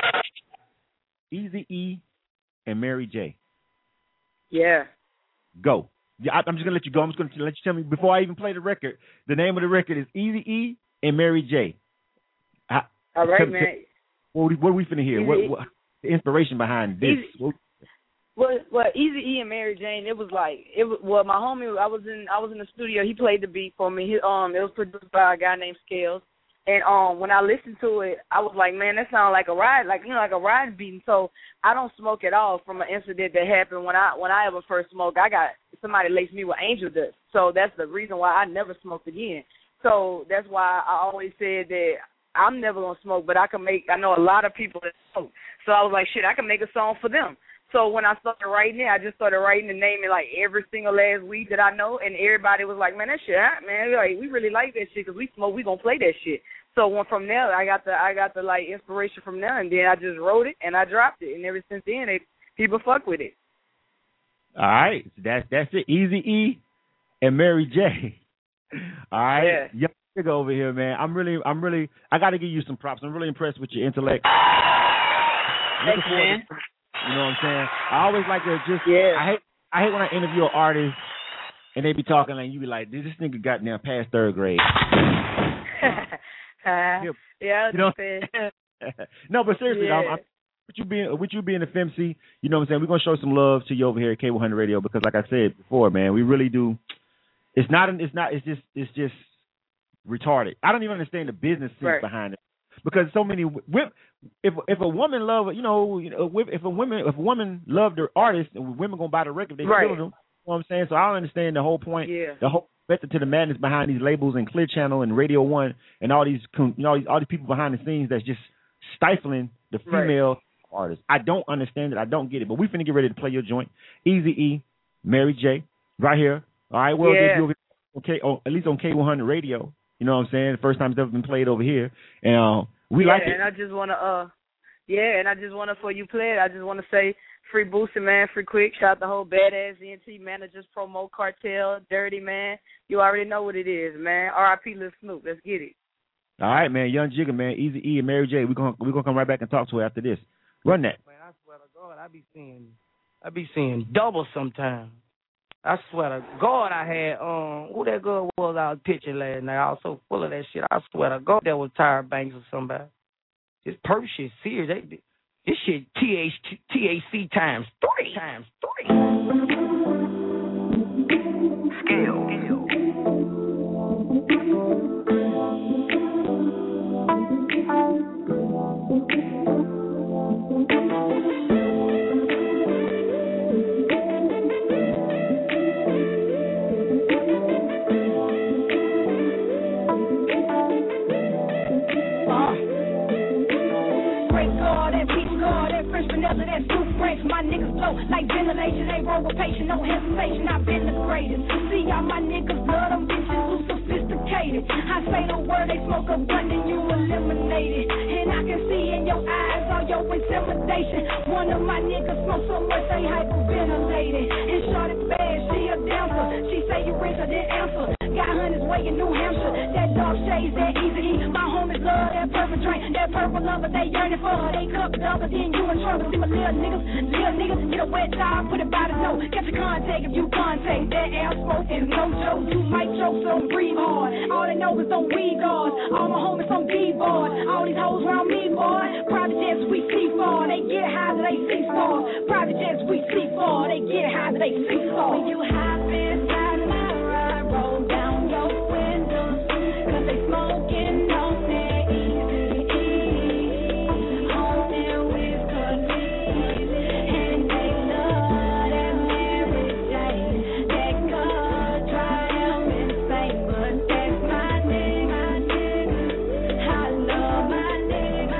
Eazy-E and Mary J. Yeah. Go. Yeah, I'm just gonna let you go. I'm just gonna let you tell me before I even play the record. The name of the record is Eazy-E and Mary J. All right, man. What are we finna hear? What the inspiration behind this? Well, Eazy-E and Mary Jane, it was my homie. I was in the studio. He played the beat for me. It was produced by a guy named Scales. And when I listened to it, I was like, man, that sounds like a ride, like a ride beat. And so I don't smoke at all from an incident that happened when I ever first smoked. I got somebody laced me with angel dust. So that's the reason why I never smoked again. So that's why I always said that I'm never gonna smoke, but I know a lot of people that smoke. So I was like, shit, I can make a song for them. So when I started writing it, I just started writing and naming like every single last weed that I know, and everybody was like, man, that shit hot, man. Like, we really like that shit because we smoke, we gonna play that shit. So from there, I got the like inspiration from there, and then I just wrote it and I dropped it, and ever since then, people fuck with it. All right, that's it. Eazy-E and Mary J. All right, young nigga over here, man. I'm really, I got to give you some props. I'm really impressed with your intellect. Thanks, man. You know what I'm saying? I always like to just, I hate when I interview an artist and they be talking like, you be like, this nigga got now past third grade. Yeah, you know what I'm saying? No, but seriously, with you being a FEMC, you know what I'm saying? We're going to show some love to you over here at K100 Radio because like I said before, man, we really do. It's just retarded. I don't even understand the business sense behind it. Because so many women, if a woman love, if a woman love their artist, and women gonna buy the record, they kill them. You know what I'm saying? So I don't understand the whole point, the whole method to the madness behind these labels and Clear Channel and Radio One and all these all these people behind the scenes that's just stifling the female artists. I don't understand it. I don't get it. But we finna get ready to play your joint, Eazy-E, Mary J, right here. All right, well, at least on K100 Radio. You know what I'm saying? The first time it's ever been played over here. And we like it. And I just want to, for you play it, I just want to say free Boosie, man, free Quick. Shout out the whole Badass ENT Managers Promo Cartel, Dirty, man. You already know what it is, man. R.I.P. Lil Snoop. Let's get it. All right, man. Young Jigga, man. Eazy-E and Mary J. We're gonna come right back and talk to her after this. Run that. Man, I swear to God, I be seeing double sometimes. I swear to God, I had who that girl was I was pitching last night. I was so full of that shit. I swear to God, that was Tyra Banks or somebody. This purple shit serious. This shit THC times 3. Skill. My niggas blow like ventilation, they roll with patient, no hesitation. I've been the greatest. See all my niggas blood, them bitches who sophisticated. I say the word, they smoke a blunt and you eliminated. And I can see in your eyes all your intimidation. One of my niggas smoke so much they hyperventilated. And shorty bad, she a dancer. She say you rich, I didn't answer. got hundreds way in New Hampshire. That dog shades, that easy eat. My homies love that purple drink, that purple lover, they yearning for her. They cup double, then you in trouble. See my little niggas, get a wet dog, put it by the nose. Get your contact if you contact. That air smoke is no joke. You might choke, so breathe hard. All they know is on weed guards. All my homies on D-board. All these hoes around me, boy. Private jets we see for. They get high, they see stars. Private jets we see for. They get high, they see stars. When you hop inside my ride, roll down your windows, 'cause they smoking on that easy. On their whisker leaves, and they love that Mary Jane. That God drive them insane, but that's my nigga. I love my nigga.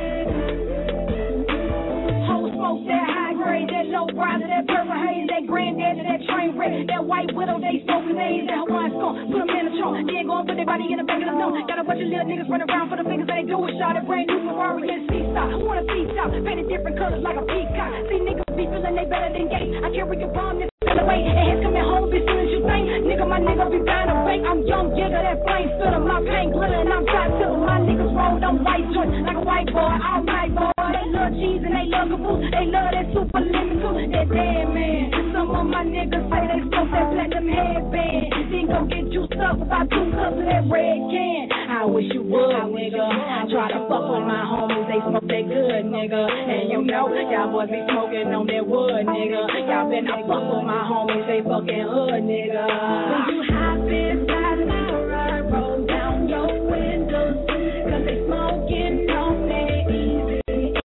Whole smoke that high grade, that low rider, that purple haze, that granddaddy, that train wreck, that white widow, they smoking days, that Hawaiian skunk, put them in the trunk, then go and put their body in the back of the zone. Got a bunch of little niggas running around for the fingers they do it, shot a brand new Ferrari and C-Stop, wanna C-Stop, painted different colors like a peacock. See niggas be feeling they better than gay. I carry a bomb this away, and heads coming home as soon as you think. Nigga, my nigga be buying a bank. I'm young jigger, that flame spitter, my paint glitter, and I'm top till my niggas roll them white joints like a white boy, all night boy. They love cheese and they love caboose, they love that super lemon too, that dead man. Some of my niggas say they smoke that platinum headband, then go get juiced up about 2 cups of that red can. I wish you would, nigga. Try to fuck with my homies, they smoke that good, nigga. And you know, y'all boys be smoking on that wood, nigga. Y'all better fuck with my homies, they fucking hood, nigga. When you hop inside my ride, roll down your windows, 'cause they smoking on that easy.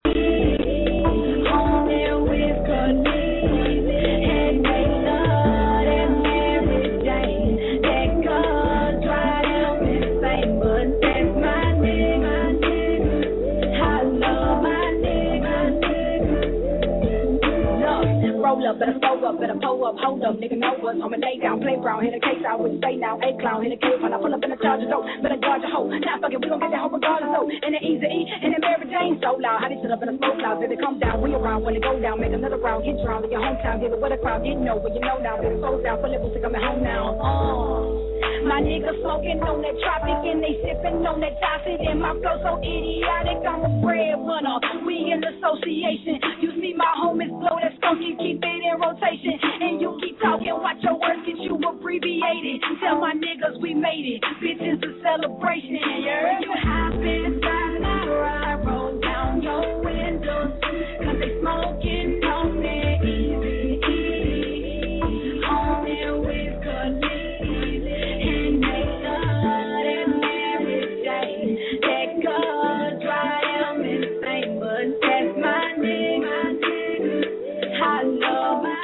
On their whisker leaves, and they love that Mary Jane. That God drive them insane, but that's my nigga. I love my nigga. Look, roll up, better slow up, better pull up, hold up, nigga know us. I'ma lay down, play brown, hit a case, I would say now, a clown, hit a case, when I pull up in the charger though, better guard your hoe. Nah, fuck it, we gon' get that hoe regardless though. And the easy E, and the Mary Jane so loud, how they sit up in the smoke cloud, baby come down, we around, when it go down, make another round, get drowned in your hometown, give it what a crowd, didn't know, but you know now, baby slow down, full of music, coming home now. My niggas smoking on that tropic and they sipping on that toxic, and my flow so idiotic, I'm a breadwinner. We in association. You see my homies blow that skunk, you keep it in rotation, and you keep talking, watch your words get you abbreviated. Tell my niggas we made it, bitch, it's a celebration. Yeah. You hop inside my ride, roll down your windows, 'cause they smoking on that easy. On their whisker leaves, and they love that Mary Jane. That God drive them insane, but that's my nigga. I love my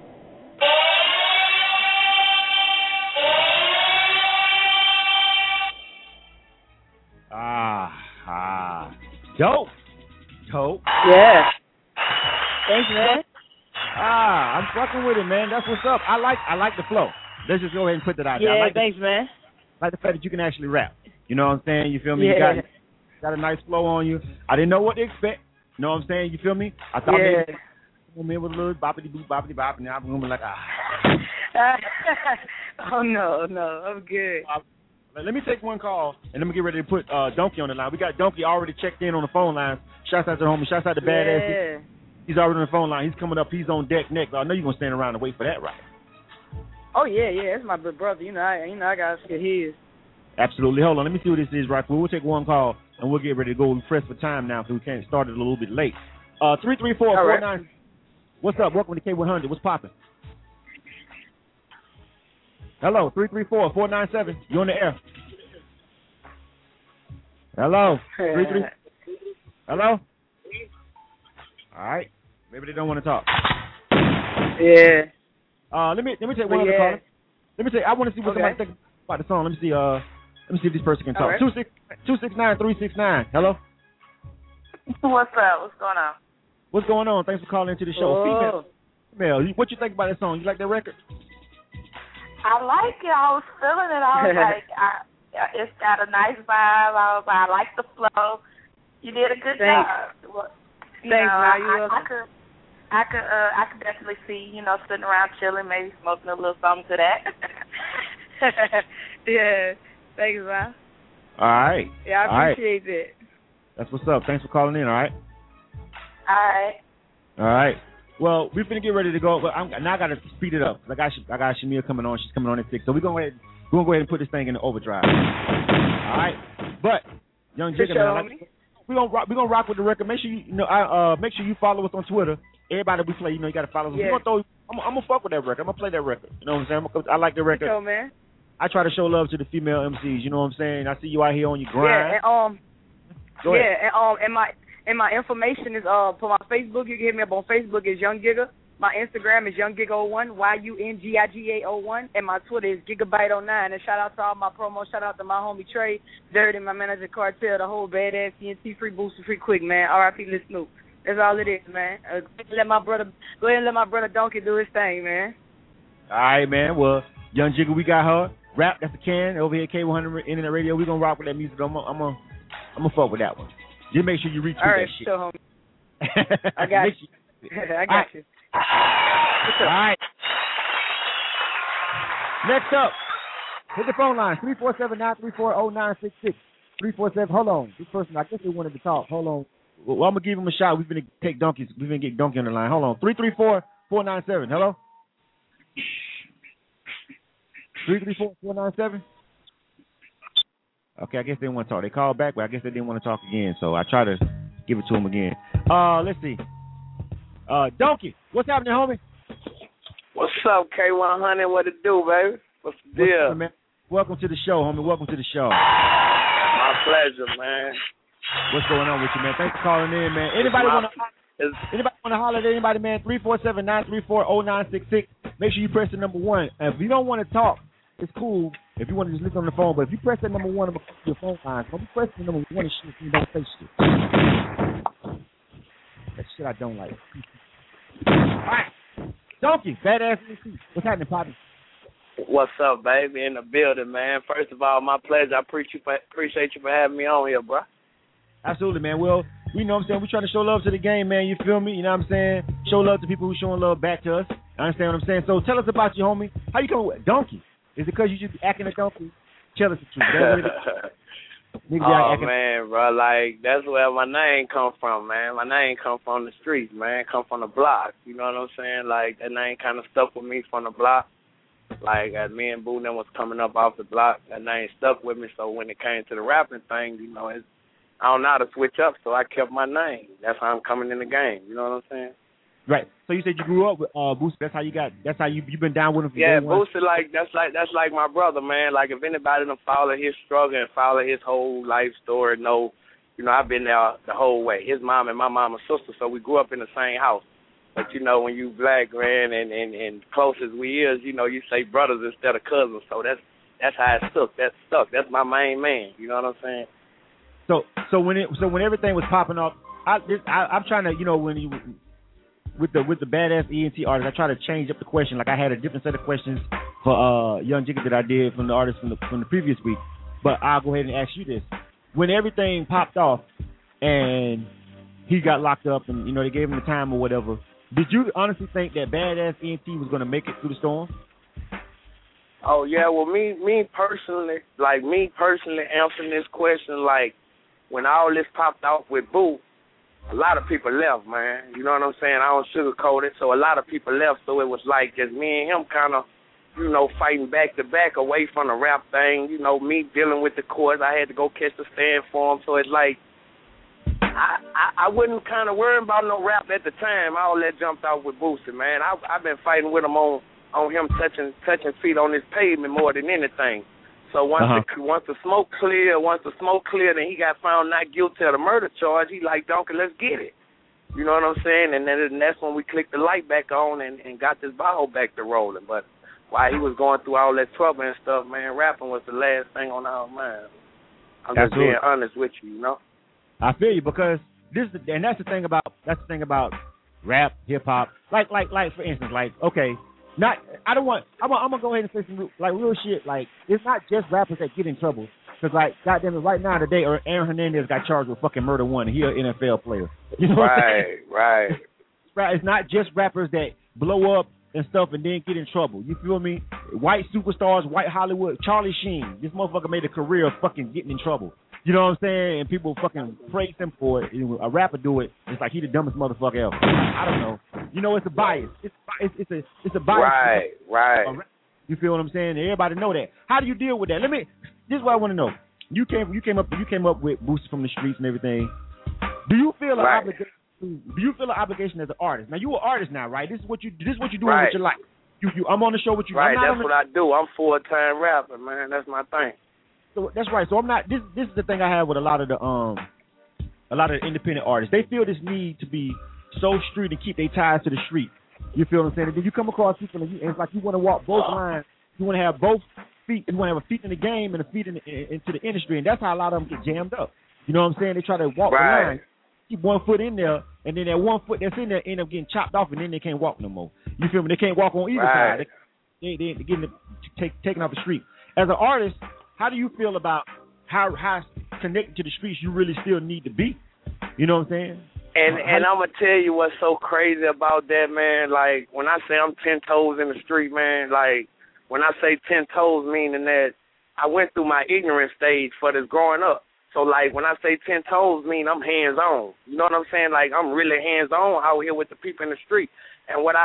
Dope. Yeah. Thanks, man. I'm fucking with it, man. That's what's up. I like the flow. Let's just go ahead and put that out there. Yeah, thanks, man. I like the fact that you can actually rap. You know what I'm saying? You feel me? Yeah. You got a nice flow on you. I didn't know what to expect. You know what I'm saying? You feel me? I thought maybe come in with a little boppity boop, and now I'm going to be like, Oh, no, I'm good. Let me take one call, and let me get ready to put Donkey on the line. We got Donkey already checked in on the phone line. Shouts out to the homie. Shouts out to Badass. Yeah. He's already on the phone line. He's coming up. He's on deck next. I know you're going to stand around and wait for that, right? Oh, yeah, that's my big brother. You know, I got to get his. Absolutely. Hold on. Let me see what this is right quick. We'll take one call, and we'll get ready to go. We're pressed for time now, so we can't start it a little bit late. 334-49. What's up? Welcome to K100. What's popping? Hello, 334-497. You're on the air. Hello. 33. Hello. All right. Maybe they don't want to talk. Yeah. Let me take one other call. Let me say I want to see what somebody thinks about the song. Let me see if this person can talk. Right. 269-369. Hello. What's up? What's going on? What's going on? Thanks for calling into the show. Female, what you think about that song? You like that record? I like it. I was feeling it. I was like, it's got a nice vibe. I like the flow. You did a good job. Well, I could definitely see, sitting around chilling, maybe smoking a little something to that. Yeah. Thanks, man. All right. Yeah, I appreciate it. That's what's up. Thanks for calling in. All right. All right. All right. Well, we're finna get ready to go, but now I gotta speed it up. I got Shamia coming on. She's coming on at 6. So we're gonna go ahead and put this thing in the overdrive. All right. But Young Jigga, man, we're gonna rock with the record. Make sure make sure you follow us on Twitter. Everybody we play, you gotta follow us. Yeah. I'm gonna fuck with that record. I'm gonna play that record. You know what I'm saying? I like the record. Show, man. I try to show love to the female MCs. You know what I'm saying? I see you out here on your grind. Yeah, and my information is for my Facebook. You can hit me up on Facebook is Young Jigga. My Instagram is YoungGiga01, YUNGIGA01, and my Twitter is Gigabyte09. And shout out to all my promos. Shout out to my homie Trey, Dirty, my manager Cartel, the whole badass CNT free booster free quick, man. R.I.P. Lil Snoop. That's all it is, man. Go ahead and let my brother Donkey do his thing, man. All right, man. Well, Young Jigga, we got her. Rap, that's the can over here at K100 Internet Radio. We're gonna rock with that music. I'm gonna fuck with that one. Just make sure you retweet that shit. All right, homie. I got you. I got you. All right. Next up, hit the phone line, 347-934-0966. 347, hold on. This person, I guess they wanted to talk. Hold on. Well, I'm going to give him a shot. We're going to take donkeys. We're going to get Donkey on the line. Hold on. 334-497. Hello? 334-497? Okay, I guess they didn't want to talk. They called back, but I guess they didn't want to talk again. So I try to give it to them again. Let's see. Donkey, what's happening, homie? What's up, K100? What it do, baby? What's the deal? Up, man? Welcome to the show, homie. Welcome to the show. My pleasure, man. What's going on with you, man? Thanks for calling in, man. Anybody want to holler at anybody, man? 347-934-0966. Make sure you press the number 1. And if you don't want to talk, it's cool if you want to just listen on the phone. But if you press that number 1, I'm going to your phone line. Don't be pressing the number 1 and shit if you don't say shit. That shit I don't like. All right. Donkey, badass MC. What's happening, Poppy? What's up, baby? In the building, man. First of all, my pleasure. I appreciate you for having me on here, bro. Absolutely, man. Well, you know what I'm saying? We're trying to show love to the game, man. You feel me? You know what I'm saying? Show love to people who showing love back to us. I understand what I'm saying? So tell us about you, homie. How you coming with Donkey? Is it because you just acting a donkey? Tell us the truth. Oh, man, bro. Like, that's where my name come from, man. My name come from the streets, man. Come from the block. You know what I'm saying? Like, that name kind of stuck with me from the block. Like, as me and Boo them was coming up off the block, that name stuck with me. So when it came to the rapping thing, you know, I don't know how to switch up, so I kept my name. That's how I'm coming in the game. You know what I'm saying? Right. So you said you grew up with Boosie. That's how you've been down with him. Yeah, Boosie, that's like my brother, man. Like if anybody done follow his struggle and follow his whole life story, I've been there the whole way. His mom and my mama's sister, so we grew up in the same house. But you know, when you black, man, and close as we is, you know, you say brothers instead of cousins. So that's how it stuck. That stuck. That's my main man. You know what I'm saying? So when everything was popping up, I'm trying to, you know, when you with the badass ENT artist, I try to change up the question. Like I had a different set of questions for Young Jigga that I did from the artist from the previous week. But I'll go ahead and ask you this: when everything popped off and he got locked up, and you know they gave him the time or whatever, did you honestly think that badass ENT was going to make it through the storm? Oh yeah, well me personally answering this question, like when all this popped off with Boo, a lot of people left, man. You know what I'm saying? I don't sugarcoat it. So a lot of people left, so it was like just me and him kind of, you know, fighting back to back away from the rap thing. You know, me dealing with the courts. I had to go catch the stand for him. So it's like I wasn't kind of worrying about no rap at the time. All that jumped out with Boosie, man. I've been fighting with him on him touching feet on this pavement more than anything. So once the smoke cleared, then he got found not guilty of the murder charge. He like, Donkey, let's get it. You know what I'm saying? And that's when we clicked the light back on and got this ball back to rolling. But while he was going through all that trouble and stuff, man, rapping was the last thing on our mind. I'm just being honest with you, you know. I feel you, because that's the thing about rap, hip hop. Like for instance, like okay. I'm gonna go ahead and say some like real shit. Like it's not just rappers that get in trouble. Cause like goddamn it, right now today, Aaron Hernandez got charged with fucking murder one. He an NFL player. You know right. It's not just rappers that blow up and stuff and then get in trouble. You feel me? white superstars, white Hollywood. Charlie Sheen, this motherfucker made a career of fucking getting in trouble. You know what I'm saying? And people fucking praise him for it. A rapper do it. It's like he the dumbest motherfucker ever. I don't know. You know, it's a bias. It's a bias. Right. You feel what I'm saying? Everybody know that. How do you deal with that? This is what I want to know. You came up with Boosie from the streets and everything. Do you feel an obligation? Do you feel an obligation as an artist? Now you an artist now, right? This is what you doing with your life. I'm on the show with you. Right, that's what I do. I'm full-time rapper, man. That's my thing. So that's right. So I'm not. This is the thing I have with a lot of the independent artists. They feel this need to be so street and keep their ties to the street. You feel what I'm saying? And then you come across people and it's like you want to walk both lines. You want to have both feet. You want to have a feet in the game and a feet into the industry, and that's how a lot of them get jammed up. You know what I'm saying? They try to walk the line, keep one foot in there, and then that one foot that's in there end up getting chopped off, and then they can't walk no more. You feel me? They can't walk on either side. They getting taken off the street. As an artist, how do you feel about how connected to the streets you really still need to be? You know what I'm saying? And I'm going to tell you what's so crazy about that, man. Like, when I say I'm 10 toes in the street, man, like, when I say 10 toes, meaning that I went through my ignorant stage for this growing up. So, like, when I say 10 toes, mean I'm hands-on. You know what I'm saying? Like, I'm really hands-on out here with the people in the street. And what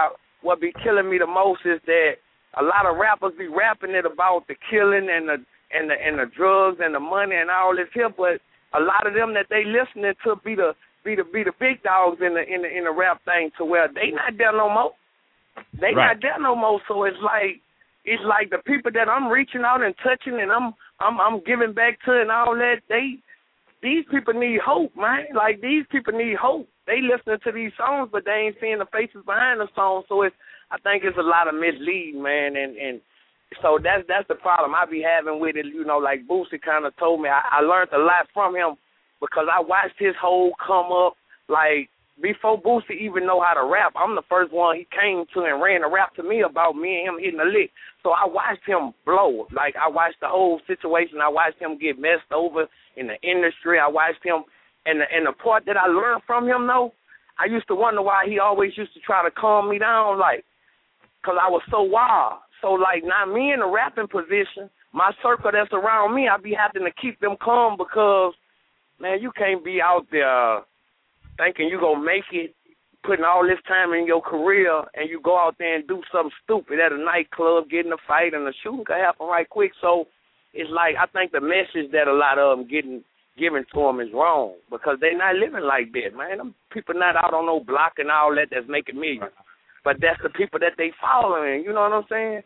be killing me the most is that a lot of rappers be rapping it about the killing and the drugs and the money and all this here, but a lot of them that they listening to be the big dogs in the rap thing, to where they not there no more. They not there no more. So it's like the people that I'm reaching out and touching and I'm giving back to and all that, these people need hope, man. Like, these people need hope. They listening to these songs, but they ain't seeing the faces behind the songs. So I think it's a lot of misleading, man, and so that's the problem I be having with it. You know, like Boosie kind of told me, I learned a lot from him because I watched his whole come up. Like, before Boosie even know how to rap, I'm the first one he came to and ran a rap to me about me and him hitting a lick. So I watched him blow. Like, I watched the whole situation. I watched him get messed over in the industry. I watched him, and the part that I learned from him, though, I used to wonder why he always used to try to calm me down, like, because I was so wild. So, like, now me in the rapping position, my circle that's around me, I be having to keep them calm because, man, you can't be out there thinking you going to make it, putting all this time in your career, and you go out there and do something stupid at a nightclub, get in a fight, and the shooting could happen right quick. So it's like, I think the message that a lot of them given to them is wrong because they're not living like that, man. Them people not out on no block and all that's making millions. But that's the people that they following. You know what I'm saying?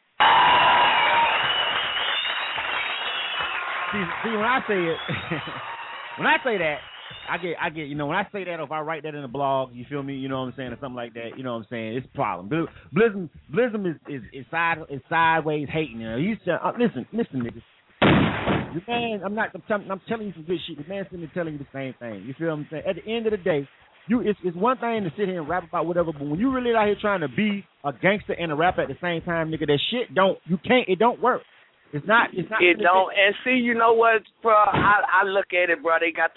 See, when I say it, when I say that, I get, you know, when I say that, or if I write that in a blog, you feel me, you know what I'm saying, or something like that, you know what I'm saying, it's a problem. Blizzum is sideways hating, you know. He's listen, niggas. The man, I'm telling you some good shit. The man sitting there telling you the same thing. You feel what I'm saying? At the end of the day, it's one thing to sit here and rap about whatever, but when you really out here trying to be a gangster and a rapper at the same time, nigga, that shit it don't work. It don't. And see, you know what, bro? I look at it, bro. They got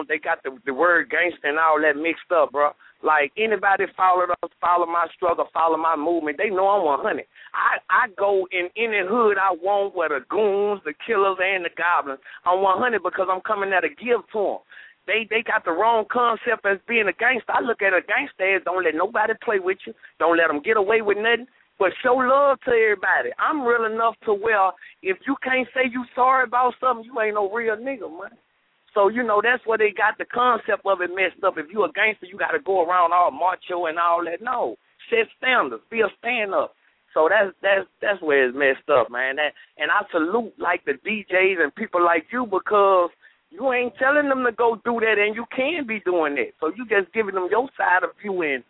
the word gangster and all that mixed up, bro. Like, anybody follow my struggle, follow my movement, they know I'm 100. I go in any hood I want, where the goons, the killers, and the goblins. I'm 100 because I'm coming there to give to them. They got the wrong concept as being a gangster. I look at a gangster as don't let nobody play with you. Don't let them get away with nothing. But show love to everybody. I'm real enough to where if you can't say you sorry about something, you ain't no real nigga, man. So, you know, that's where they got the concept of it messed up. If you a gangster, you got to go around all macho and all that. No, set standards, be a stand-up. So that's where it's messed up, man. And I salute, like, the DJs and people like you because you ain't telling them to go do that, and you can be doing that. So you just giving them your side of view, and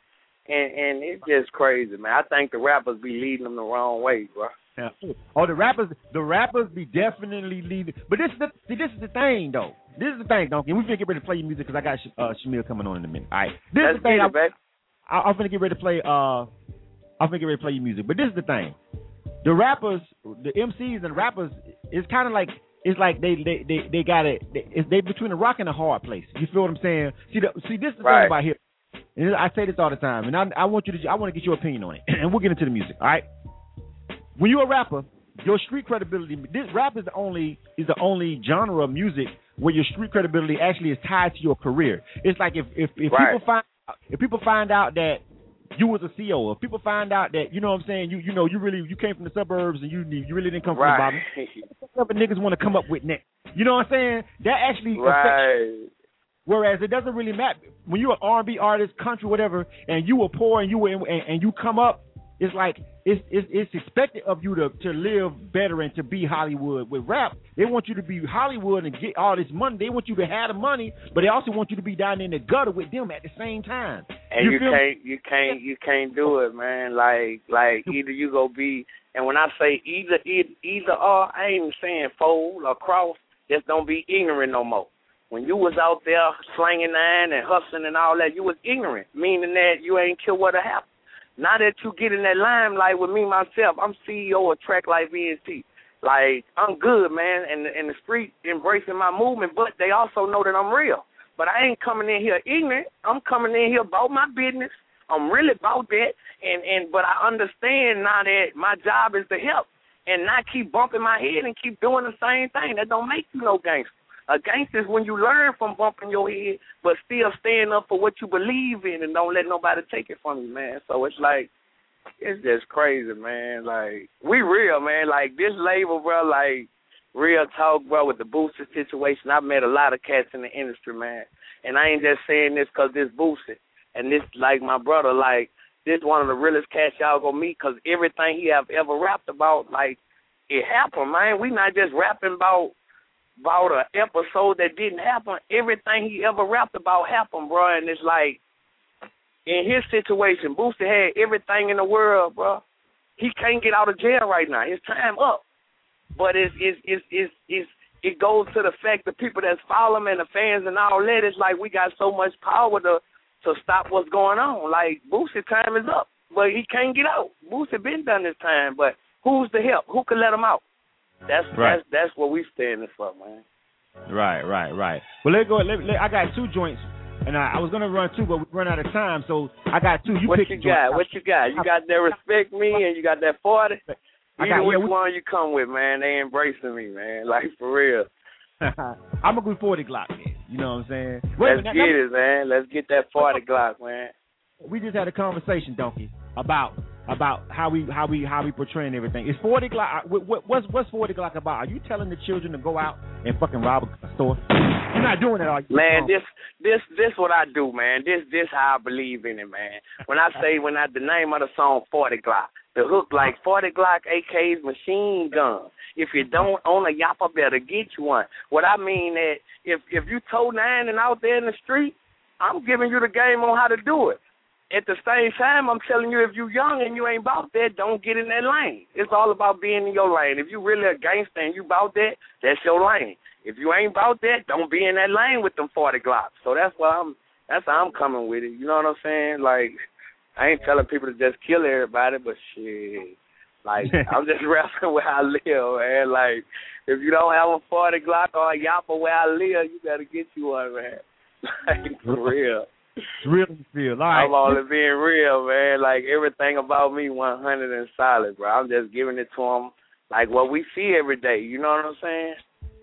it's just crazy, man. I think the rappers be leading them the wrong way, bro. Yeah. Oh, the rappers be definitely leading. But this is the thing, though. This is the thing, Donkey. We're finna get ready to play your music because I got Shamil coming on in a minute. All right. This is the thing. I'm finna get ready to play. I'm finna get ready to play your music. But this is the thing. The rappers, the MCs and rappers, it's kind of like. It's like they got it. They between a rock and a hard place. You feel what I'm saying? See, this is the thing about here. And I say this all the time, and I want to get your opinion on it, and we'll get into the music. All right. when you're a rapper, your street credibility. This rap is the only genre of music where your street credibility actually is tied to your career. It's like if people find out that you was a CO, if people find out that, you know what I'm saying, you came from the suburbs and you really didn't come from the bottom. What niggas want to come up with next? You know what I'm saying? That actually affects. Whereas it doesn't really matter when you're an R&B artist, country, whatever, and you were poor and you come up. It's like it's expected of you to live better and to be Hollywood. With rap, they want you to be Hollywood and get all this money. They want you to have the money, but they also want you to be down in the gutter with them at the same time. And you can't do it, man. Like either you go be, and when I say either or, I ain't even saying fold or cross. Just don't be ignorant no more. When you was out there slanging nine and hustling and all that, you was ignorant, meaning that you ain't care what happened. Now that you get in that limelight with me, myself, I'm CEO of Track Life ENT. Like, I'm good, man, and the street embracing my movement, but they also know that I'm real. But I ain't coming in here ignorant. I'm coming in here about my business. I'm really about that. But I understand now that my job is to help and not keep bumping my head and keep doing the same thing. That don't make you no gangster. A gangster is when you learn from bumping your head, but still stand up for what you believe in and don't let nobody take it from you, man. So it's like, it's just crazy, man. Like, we real, man. Like, this label, bro, like, real talk, bro, with the Boosie situation. I've met a lot of cats in the industry, man. And I ain't just saying this because this Boosie. And this, like, my brother, like, this one of the realest cats y'all gonna meet because everything he have ever rapped about, like, it happened, man. We not just rapping about an episode that didn't happen. Everything he ever rapped about happened, bro. And it's like, in his situation, Boosie had everything in the world, bro. He can't get out of jail right now. His time up. But it goes to the fact the people that follow him and the fans and all that, it's like we got so much power to stop what's going on. Like, Boosie time is up, but he can't get out. Boosie been done his time, but who's to help? Who can let him out? That's what we standing for, man. Right. Well, let's go. I got two joints, and I was gonna run two, but we run out of time, so I got two. What you got? What you got? You got that Respect Me, and you got that 40. Which one you come with, man? They embracing me, man. Like, for real. I'm gonna go 40 Glock, man. You know what I'm saying? Let's get it, man. Let's get that 40 Glock, man. We just had a conversation, Donkey, about how we portraying everything. Is 40 Glock? What's 40 Glock about? Are you telling the children to go out and fucking rob a store? You're not doing that, are you? Man, this what I do, man. This how I believe in it, man. When the name of the song 40 Glock, the hook like 40 Glock AK's machine gun. If you don't own a yappa, better get you one. What I mean that if you toe nine and out there in the street, I'm giving you the game on how to do it. At the same time, I'm telling you, if you young and you ain't about that, don't get in that lane. It's all about being in your lane. If you really a gangster and you about that, that's your lane. If you ain't about that, don't be in that lane with them 40 Glocks. So that's how I'm coming with it. You know what I'm saying? Like, I ain't telling people to just kill everybody, but shit. Like, I'm just rapping where I live, man. Like, if you don't have a 40 Glock or a yappa where I live, you better get you one, man. Like, for real. Really feel. All right. I'm only being real, man. Like, everything about me 100 and solid, bro. I'm just giving it to them like what we see every day. You know what I'm saying?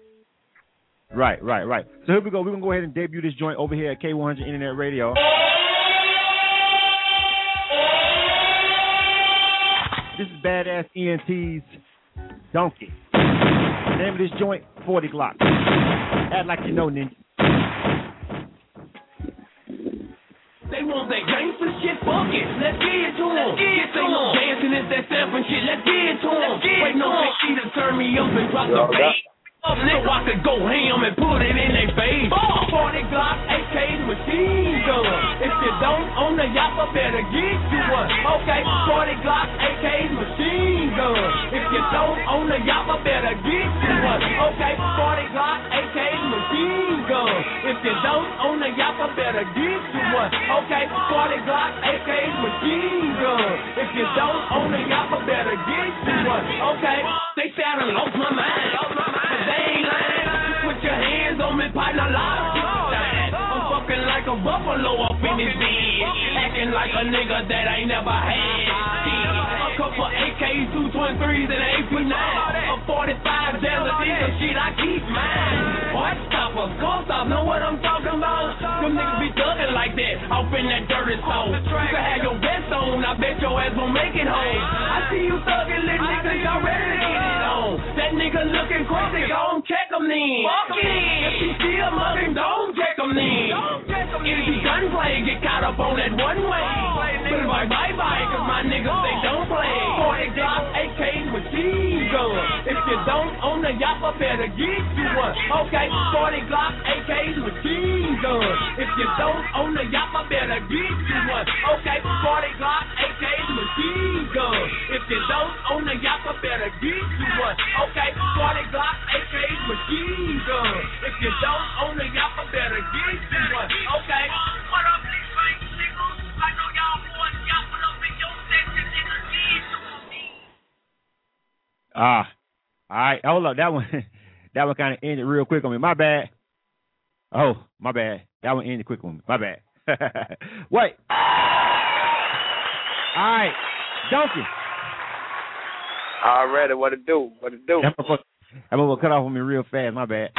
Right. So here we go. We're going to go ahead and debut this joint over here at K100 Internet Radio. This is Badass ENT's Donkey. The name of this joint, 40 Glock. Act like you know, ninja. They want that gangster shit, fuck it. Let's get it to them. Get to them. Dancing is that stamping shit. Let's get it to them. Wait, no, they see to turn me up and drop the bass. So I could go ham and put it in their face. 40 Glock, AK's machine gun. If you don't own the yappa, better get you one. Okay, 40 Glock, AK's machine gun. If you don't own the yappa, better get you one. Okay, 40 Glock, AK's machine gun. If you don't own the yappa, better get you one. Okay, 40 Glock, AK's machine gun. If you don't own the yappa, better get you one. Okay, they say I done lost my mind. They ain't lying. You put your hands on me, partner, I'm fucking like a buffalo up in this bed, acting like a nigga that ain't never had. A couple AKs, 223s, and an AP9. A 45 Delta diesel shit, I keep mine. White stoppers, cold stop, know what I'm talking about? Them niggas be thugging like that, off in that dirty soul. You can have your best on, I bet your ass won't make it home. I see you thugging, little niggas, y'all ready to get it on. That nigga looking crazy, don't check him then. If he still mugging, don't check him then. If he gunplay, get caught up on that one way. But it's like bye-bye, cause my niggas, they don't play. 40 Glock, AKs, machine guns. If you don't own the yappa, better get you one. Okay, 40 Glock, AKs, machine guns. If you don't own the yappa, better get you one. Okay, 40 Glock, AKs, machine guns. If you don't own the yappa, better get you one. Okay, 40 Glock, AKs, machine guns. If you don't own the yappa, better get you one. Okay. What up, these fake niggas? I know y'all boys yapping up in your section, niggas. All right. Hold up. That one kind of ended real quick on me. My bad. Oh, my bad. That one ended quick on me. My bad. Wait. All right. Donkey. Already, what it do? I'm going to cut off on me real fast. My bad.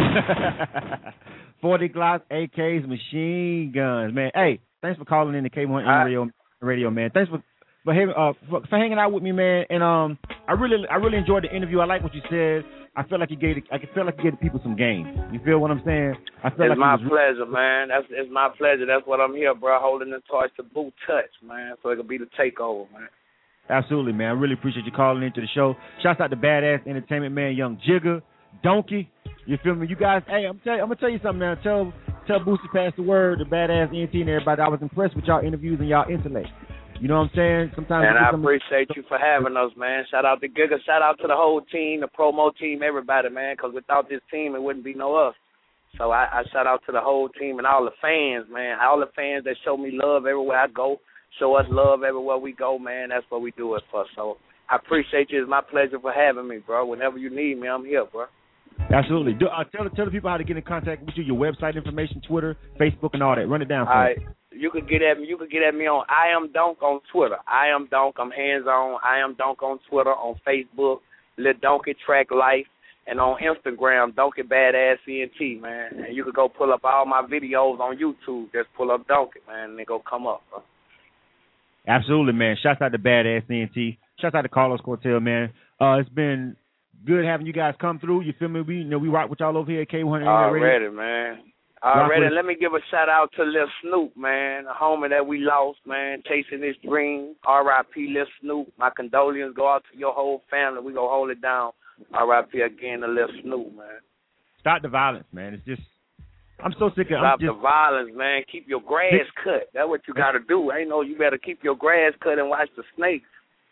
40 Glocks, AKs, machine guns, man. Hey, thanks for calling in the K1 radio, man. Thanks for hanging out with me, man. And I really enjoyed the interview. I like what you said. I feel like you gave the people some game. You feel what I'm saying? It's my pleasure, man. It's my pleasure. That's what I'm here, bro. Holding the torch to Boot Touch, man. So it can be the takeover, man. Absolutely, man. I really appreciate you calling into the show. Shouts out to Badass Entertainment, man. Young Jigga, Donkey. You feel me? You guys, hey, I'm gonna tell you something now. Tell Boosie pass the word to Badass ENT and everybody. I was impressed with y'all interviews and y'all intellect. You know what I'm saying? Sometimes. And I appreciate you for having us, man. Shout out to Giga. Shout out to the whole team, the promo team, everybody, man. Because without this team, it wouldn't be no us. So I shout out to the whole team and all the fans, man. All the fans that show me love everywhere I go, show us love everywhere we go, man. That's what we do it for. So I appreciate you. It's my pleasure for having me, bro. Whenever you need me, I'm here, bro. Absolutely. Tell the people how to get in contact with you, your website information, Twitter, Facebook, and all that. Run it down for me. All right. You could get at me on I Am Donk on Twitter. I Am Donk. I'm hands-on. I Am Donk on Twitter, on Facebook, Lil Donkey Track Life, and on Instagram, Donkey Badass ENT, man. And you could go pull up all my videos on YouTube. Just pull up Donkey, man, and they go come up, bro. Absolutely, man. Shouts out to Badass ENT. Shouts out to Carlos Cortez, man. It's been good having you guys come through. You feel me? We rock with y'all over here at K100 Already, man. Already. Let me give a shout out to Lil Snoop, man, a homie that we lost, man, chasing his dream. R.I.P. Lil Snoop. My condolences go out to your whole family. We gonna hold it down. R.I.P. again to Lil Snoop, man. Stop the violence, man. It's just, I'm so sick of Stop the violence, man. Keep your grass cut. That's what you gotta do. I know you better keep your grass cut and watch the snakes.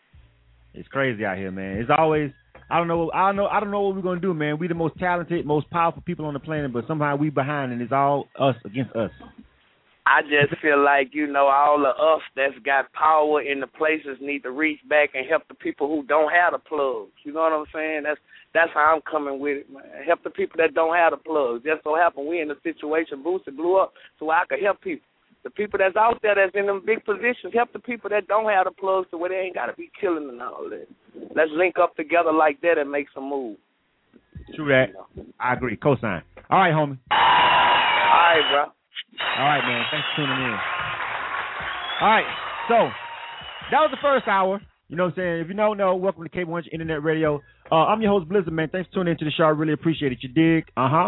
It's crazy out here, man. It's always. I don't know what we're gonna do, man. We the most talented, most powerful people on the planet, but somehow we behind, and it's all us against us. I just feel like, all of us that's got power in the places need to reach back and help the people who don't have the plugs. You know what I'm saying? That's how I'm coming with it, man. Help the people that don't have the plugs. Just so happen we in a situation Boosie blew up so I could help people. The people that's out there that's in them big positions, help the people that don't have the plugs to where they ain't got to be killing and all that. Let's link up together like that and make some moves. True that. I agree. Cosign. All right, homie. All right, bro. All right, man. Thanks for tuning in. All right. So, that was the first hour. You know what I'm saying? If you don't know, welcome to K100 Internet Radio. I'm your host, Blizzard, man. Thanks for tuning into the show. I really appreciate it. You dig? Uh-huh.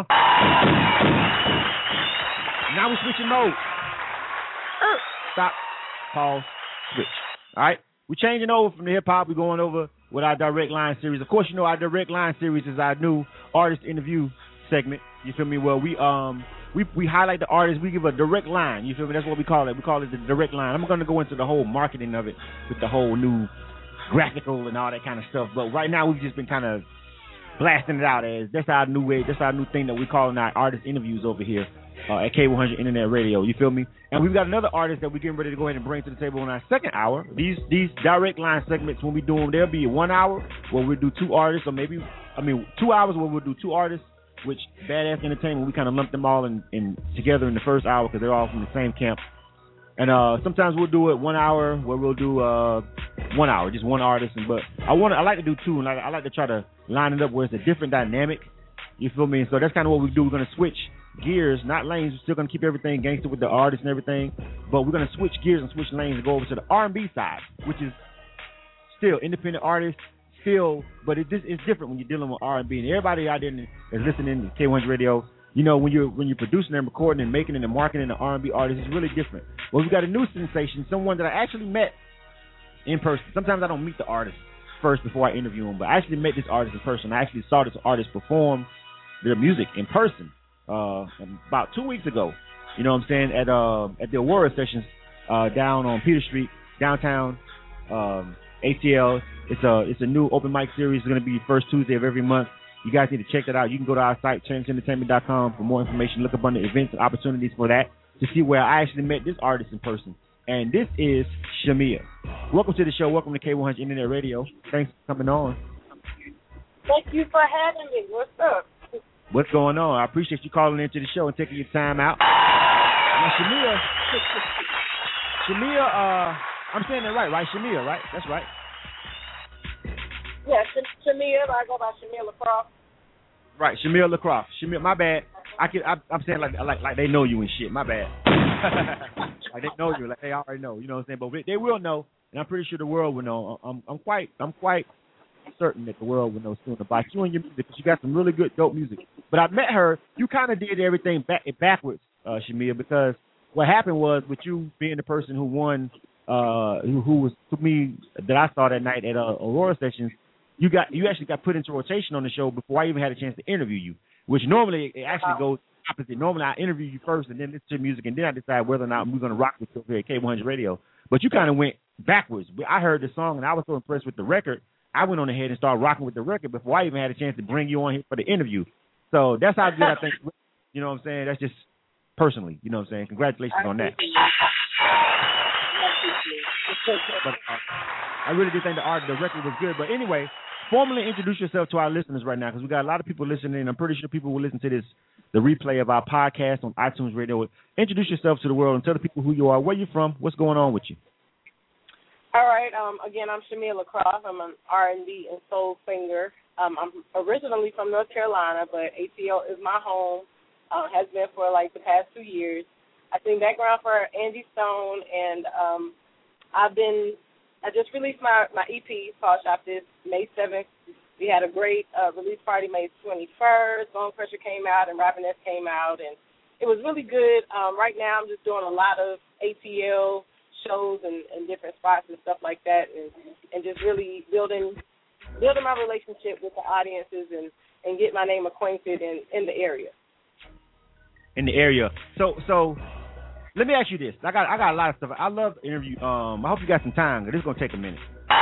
Now we're switching mode. Stop, pause, switch. All right? We're changing over from the hip-hop. We're going over with our Direct Line series. Of course, you know our Direct Line series is our new artist interview segment. You feel me? Well, we highlight the artist. We give a direct line. You feel me? That's what we call it. We call it the direct line. I'm going to go into the whole marketing of it with the whole new graphical and all that kind of stuff. But right now, we've just been kind of blasting it out as that's our new way. That's our new thing that we're calling our artist interviews over here. At K100 Internet Radio, you feel me? And we've got another artist that we're getting ready to go ahead and bring to the table in our second hour. These direct line segments, when we do them, there'll be 1 hour where we'll do 2 artists, or 2 hours where we'll do 2 artists, which Badass Entertainment, we kind of lump them all in together in the first hour because they're all from the same camp. And sometimes we'll do it 1 hour where we'll do 1 hour, just one artist. But I like to do two, and I like to try to line it up where it's a different dynamic. You feel me? So that's kind of what we do. We're going to switch gears, not lanes. We're still going to keep everything gangster with the artists and everything, but we're going to switch gears and switch lanes and go over to the R&B side, which is still independent artists, but it's different when you're dealing with R&B. And everybody out there is listening to K100 Radio. You know, when you're producing and recording and making and marketing the R&B artists, it's really different. Well, we got a new sensation, someone that I actually met in person. Sometimes I don't meet the artist first before I interview him, but I actually met this artist in person. I actually saw this artist perform their music in person about 2 weeks ago. You know what I'm saying? At the Aurora Sessions down on Peter Street, downtown ATL. It's a new open mic series. It's going to be the first Tuesday of every month. You guys need to check that out. You can go to our site, ChangeEntertainment.com, for more information. Look up under events and opportunities for that to see where I actually met this artist in person. And this is Shamia. Welcome to the show. Welcome to K100 Internet Radio. Thanks for coming on. Thank you for having me. What's up? What's going on? I appreciate you calling into the show and taking your time out. Now, Shamia, I'm saying that right? Shamia, right? That's right. Yeah, Shamia. I go by Shamia LaCroft. Right, Shamia LaCroft. Shamia, my bad. I'm saying like they know you and shit. My bad. Like they know you, like they already know. You know what I'm saying? But they will know, and I'm pretty sure the world will know. I'm quite certain that the world will know soon about you and your music, because you got some really good, dope music. But I met her. You kind of did everything backwards, Shamia, because what happened was, with you being the person who won, who was, to me, that I saw that night at Aurora Sessions, you actually got put into rotation on the show before I even had a chance to interview you, which normally it actually goes opposite. Normally I interview you first and then listen to music, and then I decide whether or not we're going to rock with you here at K100 Radio. But you kind of went backwards. I heard the song and I was so impressed with the record, I went on ahead and started rocking with the record before I even had a chance to bring you on here for the interview. So that's how good I think, you know what I'm saying? That's just personally, you know what I'm saying? Congratulations on that. But, I really do think the record was good. But anyway, formally introduce yourself to our listeners right now, because we got a lot of people listening. I'm pretty sure people will listen to the replay of our podcast on iTunes Radio. Introduce yourself to the world and tell the people who you are, where you're from, what's going on with you. All right. Again, I'm Shamia LaCroft. I'm an R&B and soul singer. I'm originally from North Carolina, but ATL is my home. Has been for like the past 2 years. I sing background for Angie Stone, and I just released my EP called Shop This May 7th. We had a great release party May 21st. Bone Crusher came out and Rappiness came out, and it was really good. Right now I'm just doing a lot of ATL shows and different spots and stuff like that, and just really building my relationship with the audiences and get my name acquainted in the area. In the area. So let me ask you this. I got a lot of stuff. I love interview. I hope you got some time, because this is gonna take a minute.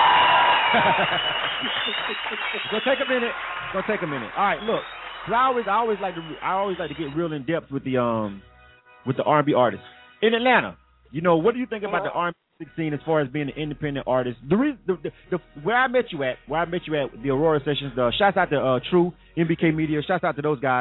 It's gonna take a minute. All right, look. I always like to get real in depth with the R&B artists in Atlanta. You know, what do you think about the R&B scene as far as being an independent artist? Where I met you at the Aurora Sessions. Shouts out to True, MBK Media. Shouts out to those guys.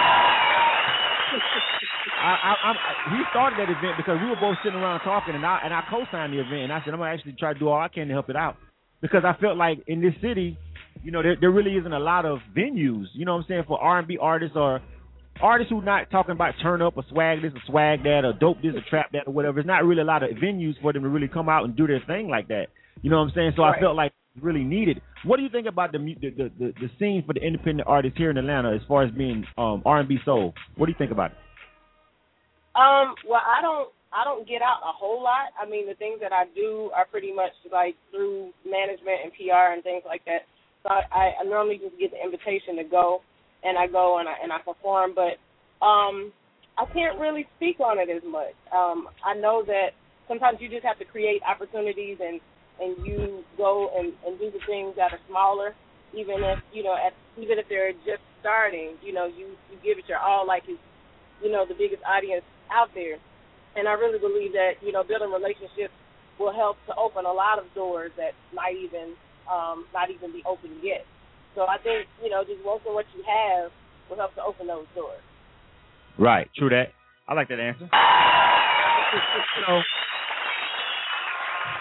He started that event because we were both sitting around talking, and I co-signed the event, and I said I'm gonna actually try to do all I can to help it out, because I felt like in this city, you know, there really isn't a lot of venues, you know what I'm saying, for R&B artists or artists who not talking about turn up or swag this or swag that or dope this or trap that or whatever. There's not really a lot of venues for them to really come out and do their thing like that. You know what I'm saying? So right. I felt like it really needed. What do you think about the scene for the independent artists here in Atlanta as far as being R&B soul? What do you think about it? Well, I don't get out a whole lot. I mean, the things that I do are pretty much like through management and PR and things like that. So I normally just get the invitation to go, and I go and I perform. But I can't really speak on it as much. I know that sometimes you just have to create opportunities, and you go and do the things that are smaller, even if even if they're just starting. You know, you give it your all, like it's the biggest audience out there. And I really believe that, building relationships will help to open a lot of doors that might even not even be open yet. So I think, just working what you have will help to open those doors. Right. True that. I like that answer.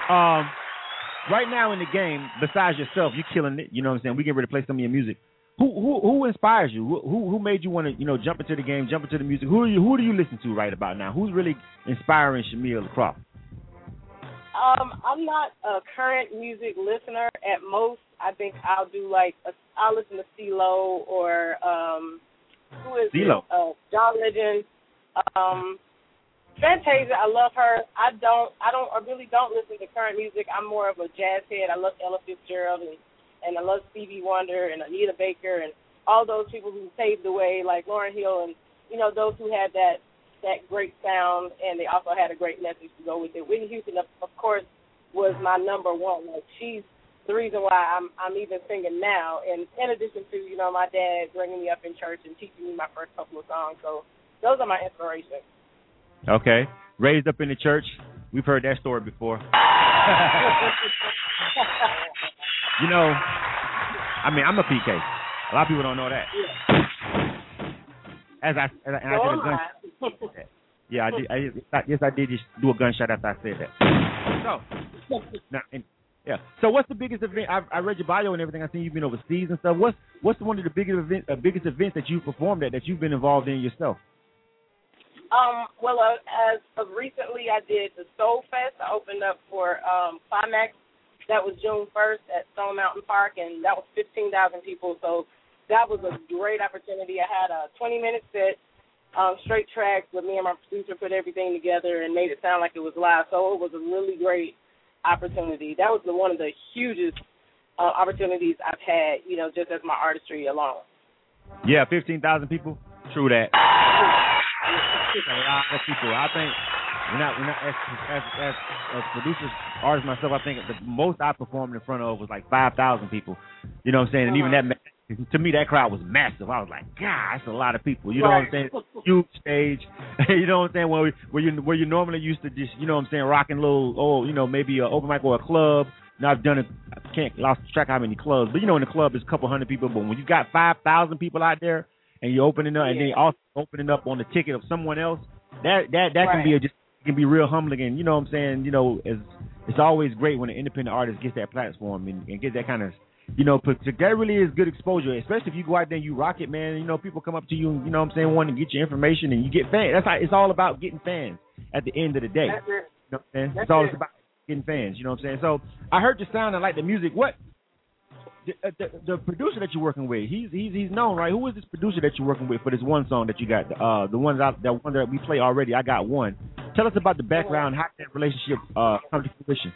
Right now in the game, besides yourself, you're killing it. You know what I'm saying? We get ready to play some of your music. Who inspires you? Who made you want to jump into the game, jump into the music? Who do you listen to right about now? Who's really inspiring Shamil Lacroix? I'm not a current music listener. At most, I think I'll do I'll listen to CeeLo or who is CeeLo? John Legend. Fantasia, I love her. I really don't listen to current music. I'm more of a jazz head. I love Ella Fitzgerald and I love Stevie Wonder and Anita Baker and all those people who paved the way, like Lauryn Hill and those who had that great sound, and they also had a great message to go with it. Whitney Houston, of course, was my number one. Like, she's the reason why I'm even singing now. And in addition to my dad bringing me up in church and teaching me my first couple of songs, so those are my inspirations. Okay. Raised up in the church. We've heard that story before. I'm a PK. A lot of people don't know that. Yeah. I did a gunshot. Yeah, I did just do a gunshot after I said that. So, So what's the biggest event? I read your bio and everything. I seen you've been overseas and stuff. What's one of the biggest events that you performed at that you've been involved in yourself? As of recently, I did the Soul Fest. I opened up for Climax. That was June 1st at Stone Mountain Park, and that was 15,000 people. So that was a great opportunity. I had a 20-minute set, straight tracks, with me and my producer put everything together and made it sound like it was live. So it was a really great opportunity. That was one of the hugest opportunities I've had, just as my artistry alone. Yeah, 15,000 people. True that. A lot of people. I think when I as producers, artists myself, I think the most I performed in front of was like 5,000 people. You know what I'm saying? And even that, to me, that crowd was massive. I was like, God, that's a lot of people. You know what I'm saying? Huge stage. You know what I'm saying? Where you normally used to just, you know what I'm saying, rocking little, maybe an open mic or a club. Now I've done it. I can't lost track how many clubs, but in the club there's a couple hundred people. But when you got 5,000 people out there, and you're opening up, and then also opening up on the ticket of someone else, that can be real humbling. And you know what I'm saying? It's always great when an independent artist gets that platform and get that kind of, that really is good exposure, especially if you go out there and you rock it, man. People come up to you and, wanting to get your information, and you get fans. That's how it's all about, getting fans at the end of the day. That's it. You know what I'm saying? It's all about getting fans. You know what I'm saying? So I heard the sound and like the music. What? The producer that you're working with, he's known, right? Who is this producer that you're working with for this one song that you got? The one that we play already. I got one. Tell us about the background. How did that relationship come to fruition?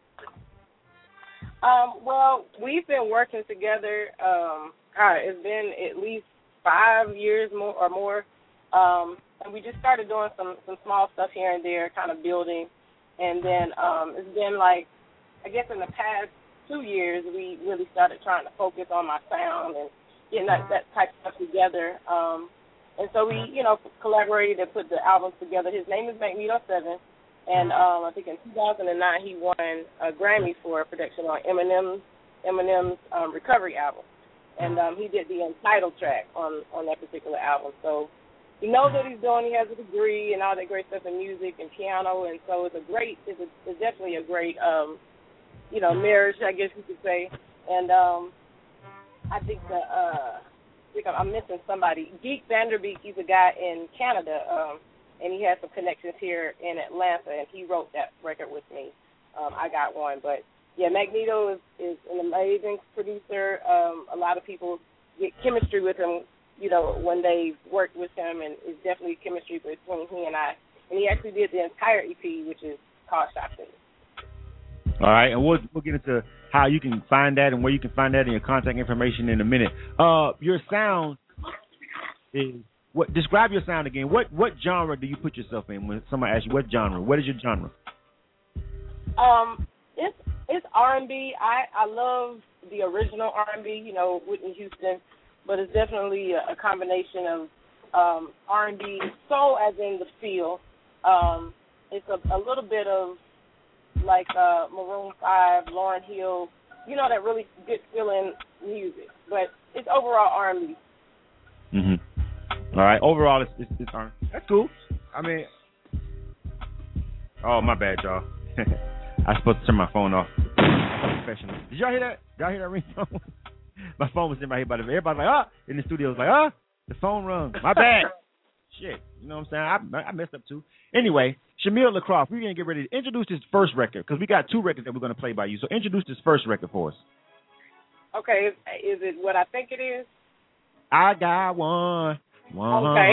We've been working together. It's been at least 5 years or more. And we just started doing some small stuff here and there, kind of building. And then it's been I guess in the past 2 years, we really started trying to focus on my sound and getting that type of stuff together. And so we, collaborated and put the albums together. His name is Magneto 7, and I think in 2009 he won a Grammy for a production on Eminem's Recovery album. And he did the Untitled track on that particular album. So he knows what he's doing. He has a degree and all that great stuff in music and piano, and so it's definitely a great marriage, I guess you could say. And I think I'm missing somebody. Geek Vanderbeek, he's a guy in Canada, and he has some connections here in Atlanta, and he wrote that record with me. I got one. But, yeah, Magneto is an amazing producer. A lot of people get chemistry with him, when they worked with him, and it's definitely chemistry between he and I. And he actually did the entire EP, which is called Shop City. All right, and we'll get into how you can find that and where you can find that and your contact information in a minute. Your sound is what? Describe your sound again. What genre do you put yourself in when somebody asks you what genre? What is your genre? It's R&B. I love the original R&B, Whitney Houston, but it's definitely a combination of R&B, soul as in the feel. It's a little bit of Maroon 5, Lauryn Hill, that really good feeling music. But it's overall R&B. All right. Overall, it's R&B. That's cool. I mean, oh, my bad, y'all. I was supposed to turn my phone off. Professional. Did y'all hear that? Y'all hear that ringtone? My phone was in my head, but everybody was like, in the studio was like, the phone rung. My bad. Shit. You know what I'm saying? I messed up too. Anyway, Shamil LaCroft, we're going to get ready to introduce this first record because we got 2 records that we're going to play by you. So introduce this first record for us. Okay, is it what I think it is? I got one. Okay.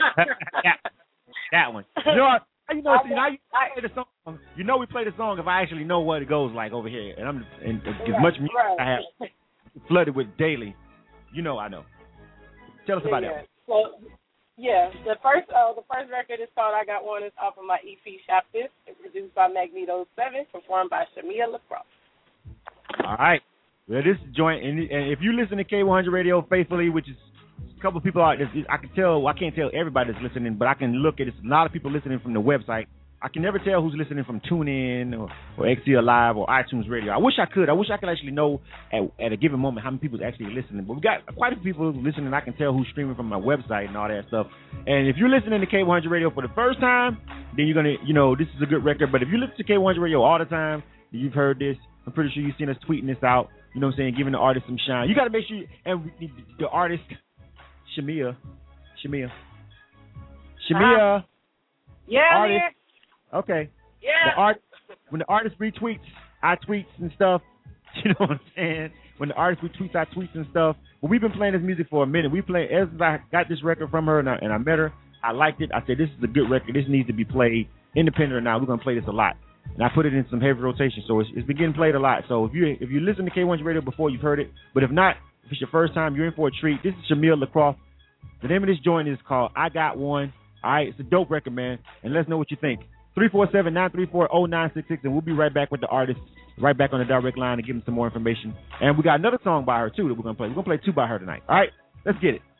that one. You know what? You play the song. You know we play the song if I actually know what it goes like over here, and as much music I have flooded with daily. You know I know. Tell us about that. So, the first record is called I Got One. It's off of my EP Shop This. It's produced by Magneto 7, performed by Shamia LaCroft. All right. Well, this joint, and if you listen to K100 Radio faithfully, which is a couple of people out there, I can't tell everybody that's listening, but I can look at it. It's a lot of people listening from the website. I can never tell who's listening from TuneIn or XCL Live or iTunes Radio. I wish I could. I wish I could actually know at a given moment how many people is actually listening. But we got quite a few people listening. I can tell who's streaming from my website and all that stuff. And if you're listening to K100 Radio for the first time, then you're going to, this is a good record. But if you listen to K100 Radio all the time, you've heard this. I'm pretty sure you've seen us tweeting this out. You know what I'm saying? Giving the artist some shine. You got to make sure, and the artist, Shamia. Yeah, artist. man. Okay. Yeah. When the artist retweets our tweets and stuff, you know what I'm saying? When the artist retweets our tweets and stuff, but we've been playing this music for a minute. Ever since I got this record from her and I met her, I liked it. I said, this is a good record. This needs to be played independent or not. We're going to play this a lot. And I put it in some heavy rotation, so it's been getting played a lot. So if you listen to K100 Radio before, you've heard it. But if not, if it's your first time, you're in for a treat. This is Shamil LaCroft. The name of this joint is called I Got One. All right, it's a dope record, man. And let's know what you think. 347-934-0966, and we'll be right back with the artist, right back on the direct line to give him some more information. And we got another song by her, too, that we're going to play. We're going to play 2 by her tonight. All right, let's get it.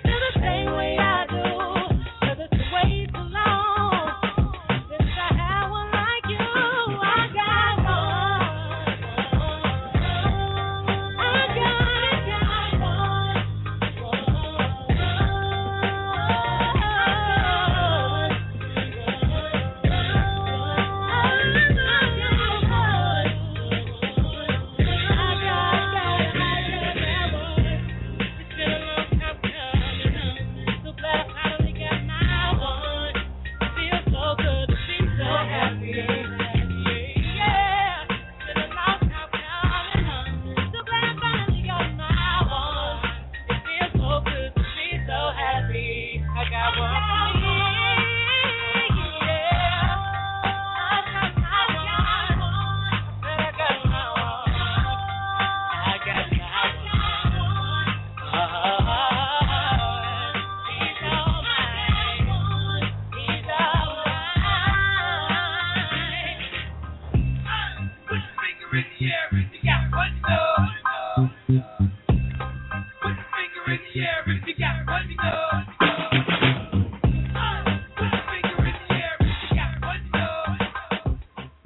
Way too long since I had one.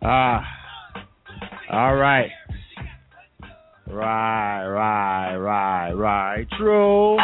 All right. Right. True.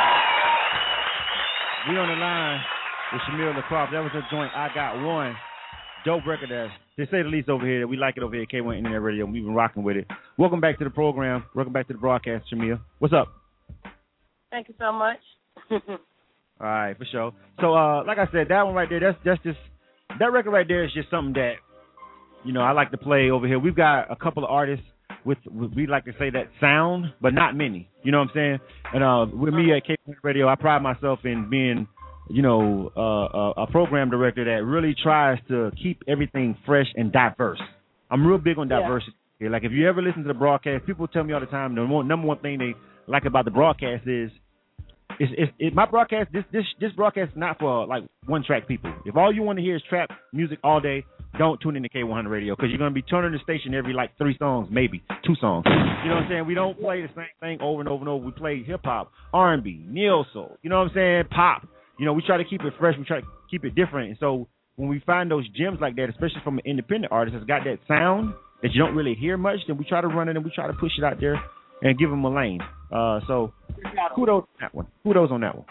We on the line with Shamil LaCroix. That was a joint, I Got One. Dope record there. To say the least over here. We like it over here at K1 Internet Radio. We've been rocking with it. Welcome back to the program. Welcome back to the broadcast, Shamil. What's up? Thank you so much. All right, for sure. So, like I said, that one right there, that's just, that record right there is just something that, you know, I like to play over here. We've got a couple of artists with we like to say that sound, but not many. You know what I'm saying? And with me at K1 Radio, I pride myself in being, you know, a program director that really tries to keep everything fresh and diverse. I'm real big on diversity. Yeah. Like if you ever listen to the broadcast, people tell me all the time the number one thing they like about the broadcast is my broadcast. This broadcast is not for like one track people. If all you want to hear is trap music all day, don't tune in to K100 Radio because you're going to be turning the station every like 3 songs, maybe 2 songs. You know what I'm saying? We don't play the same thing over and over and over. We play hip-hop, R&B, neo-soul. You know what I'm saying? Pop. You know, we try to keep it fresh. We try to keep it different. And so when we find those gems like that, especially from an independent artist that's got that sound that you don't really hear much, then we try to run it and we try to push it out there and give them a lane. So kudos on that one. Kudos on that one.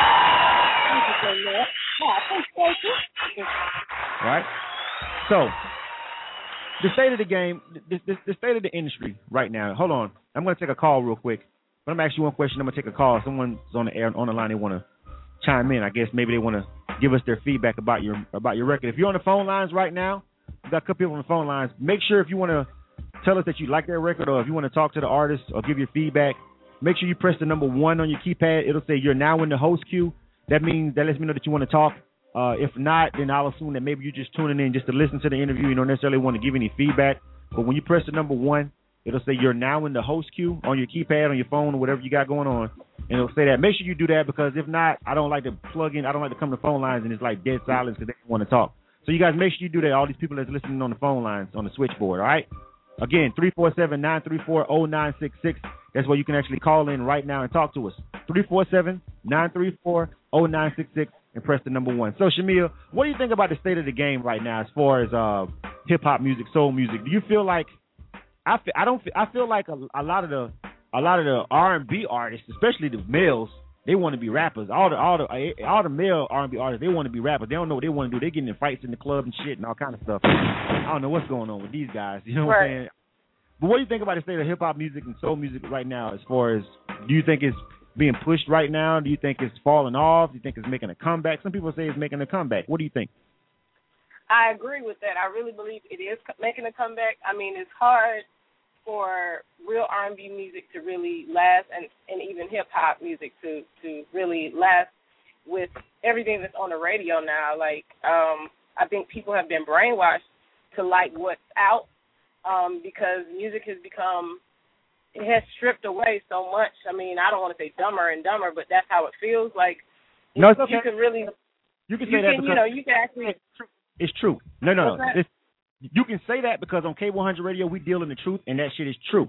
All right. So, the state of the game, the state of the industry right now. Hold on. I'm going to take a call real quick. But I'm going to ask you one question. I'm going to take a call. Someone's on the air, on the line. They want to chime in. I guess maybe they want to give us their feedback about your record. If you're on the phone lines right now, we've got a couple people on the phone lines. Make sure if you want to tell us that you like their record or if you want to talk to the artist or give your feedback, make sure you press the number 1 on your keypad. It'll say you're now in the host queue. That lets me know that you want to talk. If not, then I'll assume that maybe you're just tuning in just to listen to the interview. You don't necessarily want to give any feedback. But when you press the number 1, it'll say you're now in the host queue on your keypad, on your phone, or whatever you got going on. And it'll say that. Make sure you do that because if not, I don't like to plug in. I don't like to come to phone lines and it's like dead silence because they don't want to talk. So you guys make sure you do that. All these people that's listening on the phone lines, on the switchboard, all right? Again, 347-934-0966. That's where you can actually call in right now and talk to us. 347-934-0966. And press the number 1. So, Shamil, what do you think about the state of the game right now as far as hip hop music, soul music? Do you feel like I feel like a lot of the R&B artists, especially the males, they want to be rappers. All the male R&B artists, they want to be rappers. They don't know what they want to do. They getting in fights in the club and shit and all kind of stuff. I don't know what's going on with these guys. You know what I'm saying? But what do you think about the state of hip hop music and soul music right now? As far as, do you think it's being pushed right now? Do you think it's falling off? Do you think it's making a comeback? Some people say it's making a comeback. What do you think? I agree with that. I really believe it is making a comeback. I mean, it's hard for real R&B music to really last and even hip-hop music to really last with everything that's on the radio now. Like, I think people have been brainwashed to like what's out because music has become, it has stripped away so much. I mean, I don't want to say dumber and dumber, but that's how it feels. Like, no, it's okay. You can really, you can say that because, you know, you can actually. It's true. No. You can say that because on K100 Radio we deal in the truth, and that shit is true.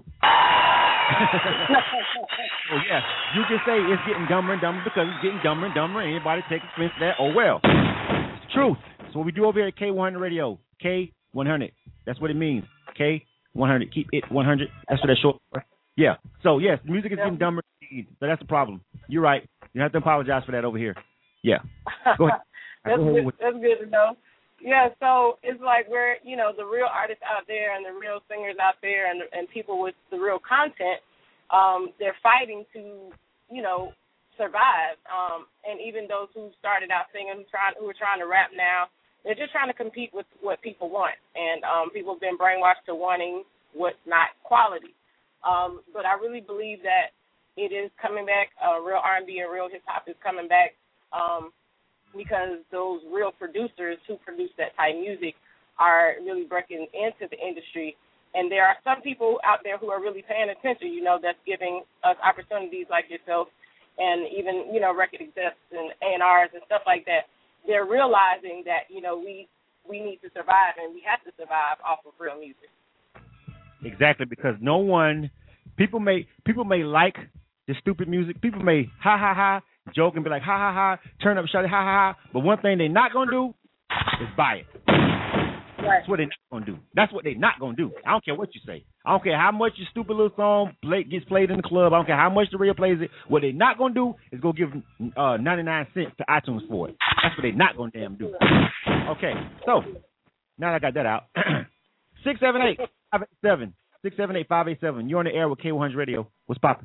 Oh yeah, you can say it's getting dumber and dumber because it's getting dumber and dumber. And anybody take offense to that? Oh well, it's the truth. That's what we do over here at K100 Radio. K100. That's what it means. K100. Keep it 100. That's what that's short for. Yeah. So yes, the music is getting dumber. So that's the problem. You're right. You have to apologize for that over here. Yeah. Go ahead. That's good to know. Yeah, so it's like we're, you know, the real artists out there and the real singers out there and people with the real content, they're fighting to, you know, survive. And even those who started out singing, who are trying to rap now, they're just trying to compete with what people want. And people have been brainwashed to wanting what's not quality. But I really believe that it is coming back. Real R&B and real hip-hop is coming back. Because those real producers who produce that type of music are really breaking into the industry. And there are some people out there who are really paying attention, you know, that's giving us opportunities like yourself and even, you know, record execs and A&Rs and stuff like that. They're realizing that, you know, we need to survive and we have to survive off of real music. Exactly, because people may like the stupid music. People may joke and be like, turn up, shout it, but one thing they're not going to do is buy it. Right. That's what they're not gonna do. That's what they're not gonna do. I don't care what you say. I don't care how much your stupid little song gets played in the club. I don't care how much the radio plays it. What they're not gonna do is go give 99 cents to iTunes for it. That's what they're not gonna damn do. Okay, so now that I got that out, 678-587. 678-587. You're on the air with K100 Radio. What's poppin'?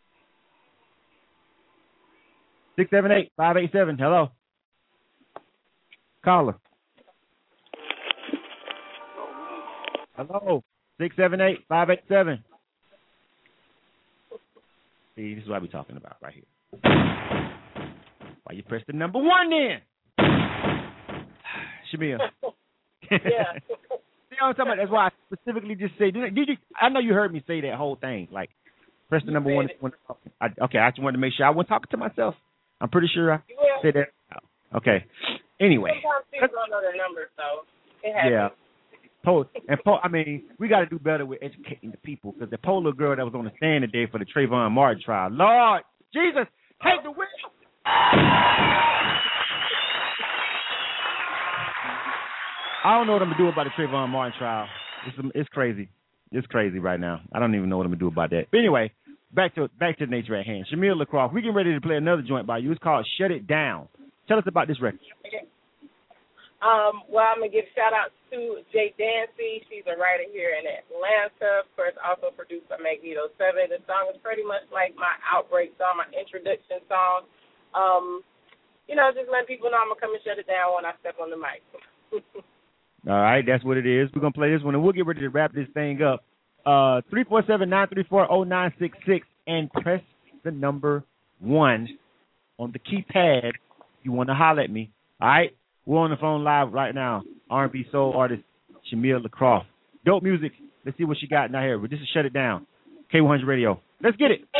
678-587. Hello. Caller. Hello. 678-587. See, this is what we're talking about right here. Why you press the number 1 then? Shamil. Yeah. See what I'm talking about? That's why I specifically just say, did you? I know you heard me say that whole thing. Like, press the number 1. Okay, I just wanted to make sure I wasn't talking to myself. I'm pretty sure I said that. Okay. Anyway. Sometimes people don't know their numbers, so it happens. Yeah. I mean, we got to do better with educating the people, because the poor little girl that was on the stand today for the Trayvon Martin trial, Lord Jesus, take the wheel. I don't know what I'm going to do about the Trayvon Martin trial. It's crazy. It's crazy right now. I don't even know what I'm going to do about that. But anyway, back to the nature at hand. Shamil LaCroix, we getting ready to play another joint by you. It's called Shut It Down. Tell us about this record. Well, I'm going to give shout-out to Jay Dancy. She's a writer here in Atlanta. Of course, also produced by Magneto 7. The song is pretty much like my outbreak song, my introduction song. Just letting people know I'm going to come and shut it down when I step on the mic. All right, that's what it is. We're going to play this one, and we'll get ready to wrap this thing up. 347-934-0966, and press the number 1 on the keypad if you want to holler at me. All right? We're on the phone live right now. R&B soul artist Shamil LaCroix. Dope music. Let's see what she got now here. But this is Shut It Down. K100 Radio. Let's get it.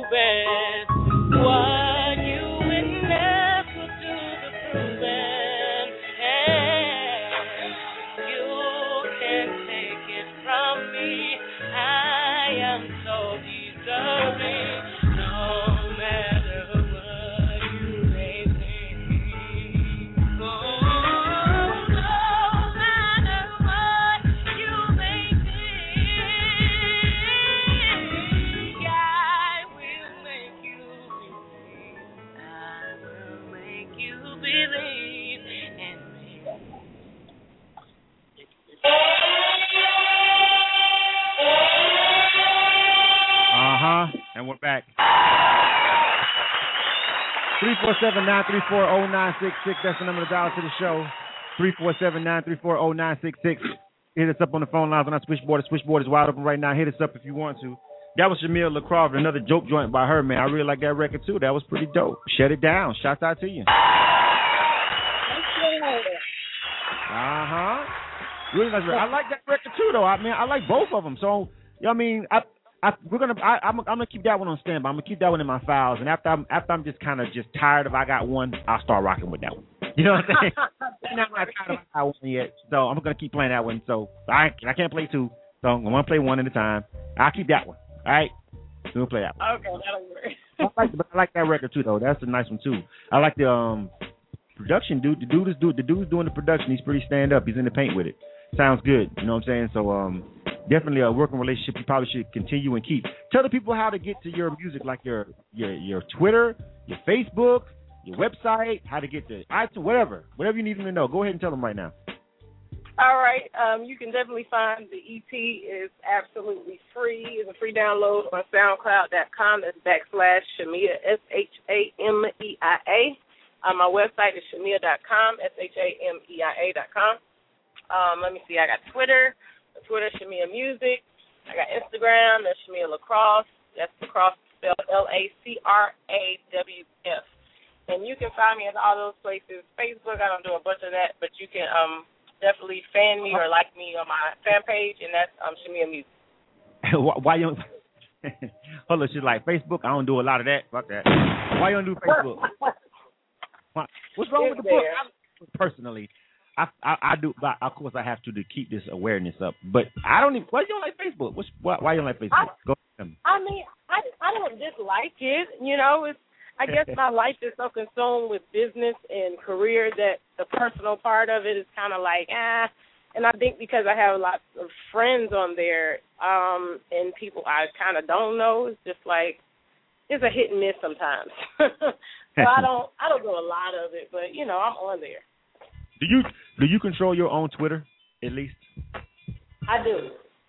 proving. What you witness will do the proving. And you can't take it from me. I am so deserving. No matter what you may think. Oh, no matter what you may think. I will make you believe. I will make you believe in me. And we're back. 347-934-0966. That's the number to dial to the show. 347-934-0966. Hit us up on the phone lines on our switchboard. The switchboard is wide open right now. Hit us up if you want to. That was Shamia LaCroft, another dope joint by her, man. I really like that record, too. That was pretty dope. Shut it down. Shouts out to you. Really nice record. I like that record, too, though. I mean, I like both of them. So, you know what I mean, I'm gonna keep that one on standby. I'm gonna keep that one in my files, and after I'm just kind of just tired of I got one, I'll start rocking with that one. You know what I'm saying? I'm not tired of I got one yet, so I'm gonna keep playing that one. So I can't play two, so I'm gonna play one at a time. I'll keep that one. All right, we'll play that one. Okay, that'll work. I like that record too, though. That's a nice one too. I like the production dude. The dude's doing the production. He's pretty stand up. He's in the paint with it. Sounds good. You know what I'm saying? So definitely a working relationship you probably should continue and keep. Tell the people how to get to your music, like your Twitter, your Facebook, your website, how to get to iTunes, whatever you need them to know. Go ahead and tell them right now. All right. You can definitely find the EP is absolutely free. It's a free download on SoundCloud.com. That's /Shamia, SHAMEIA. My website is Shamia.com, SHAMEIA.com. Let me see. I got Twitter, Shamia Music. I got Instagram, that's Shamia LaCrosse. That's LaCrosse spelled LACRAWF. And you can find me at all those places. Facebook, I don't do a bunch of that, but you can definitely fan me or like me on my fan page, and that's Shamia Music. Why you? Hold on, she's like Facebook. I don't do a lot of that. Fuck that. Why you don't do Facebook? What's wrong with the book? Personally, I do. But of course, I have to keep this awareness up. But I don't even. Why you don't like Facebook? Why you don't like Facebook? Go ahead. I mean, I don't dislike it. You know, I guess my life is so consumed with business and career that the personal part of it is kind of like, And I think because I have lots of friends on there and people I kind of don't know, it's just like, it's a hit and miss sometimes. So I don't do a lot of it, but, you know, I'm on there. Do you control your own Twitter, at least? I do.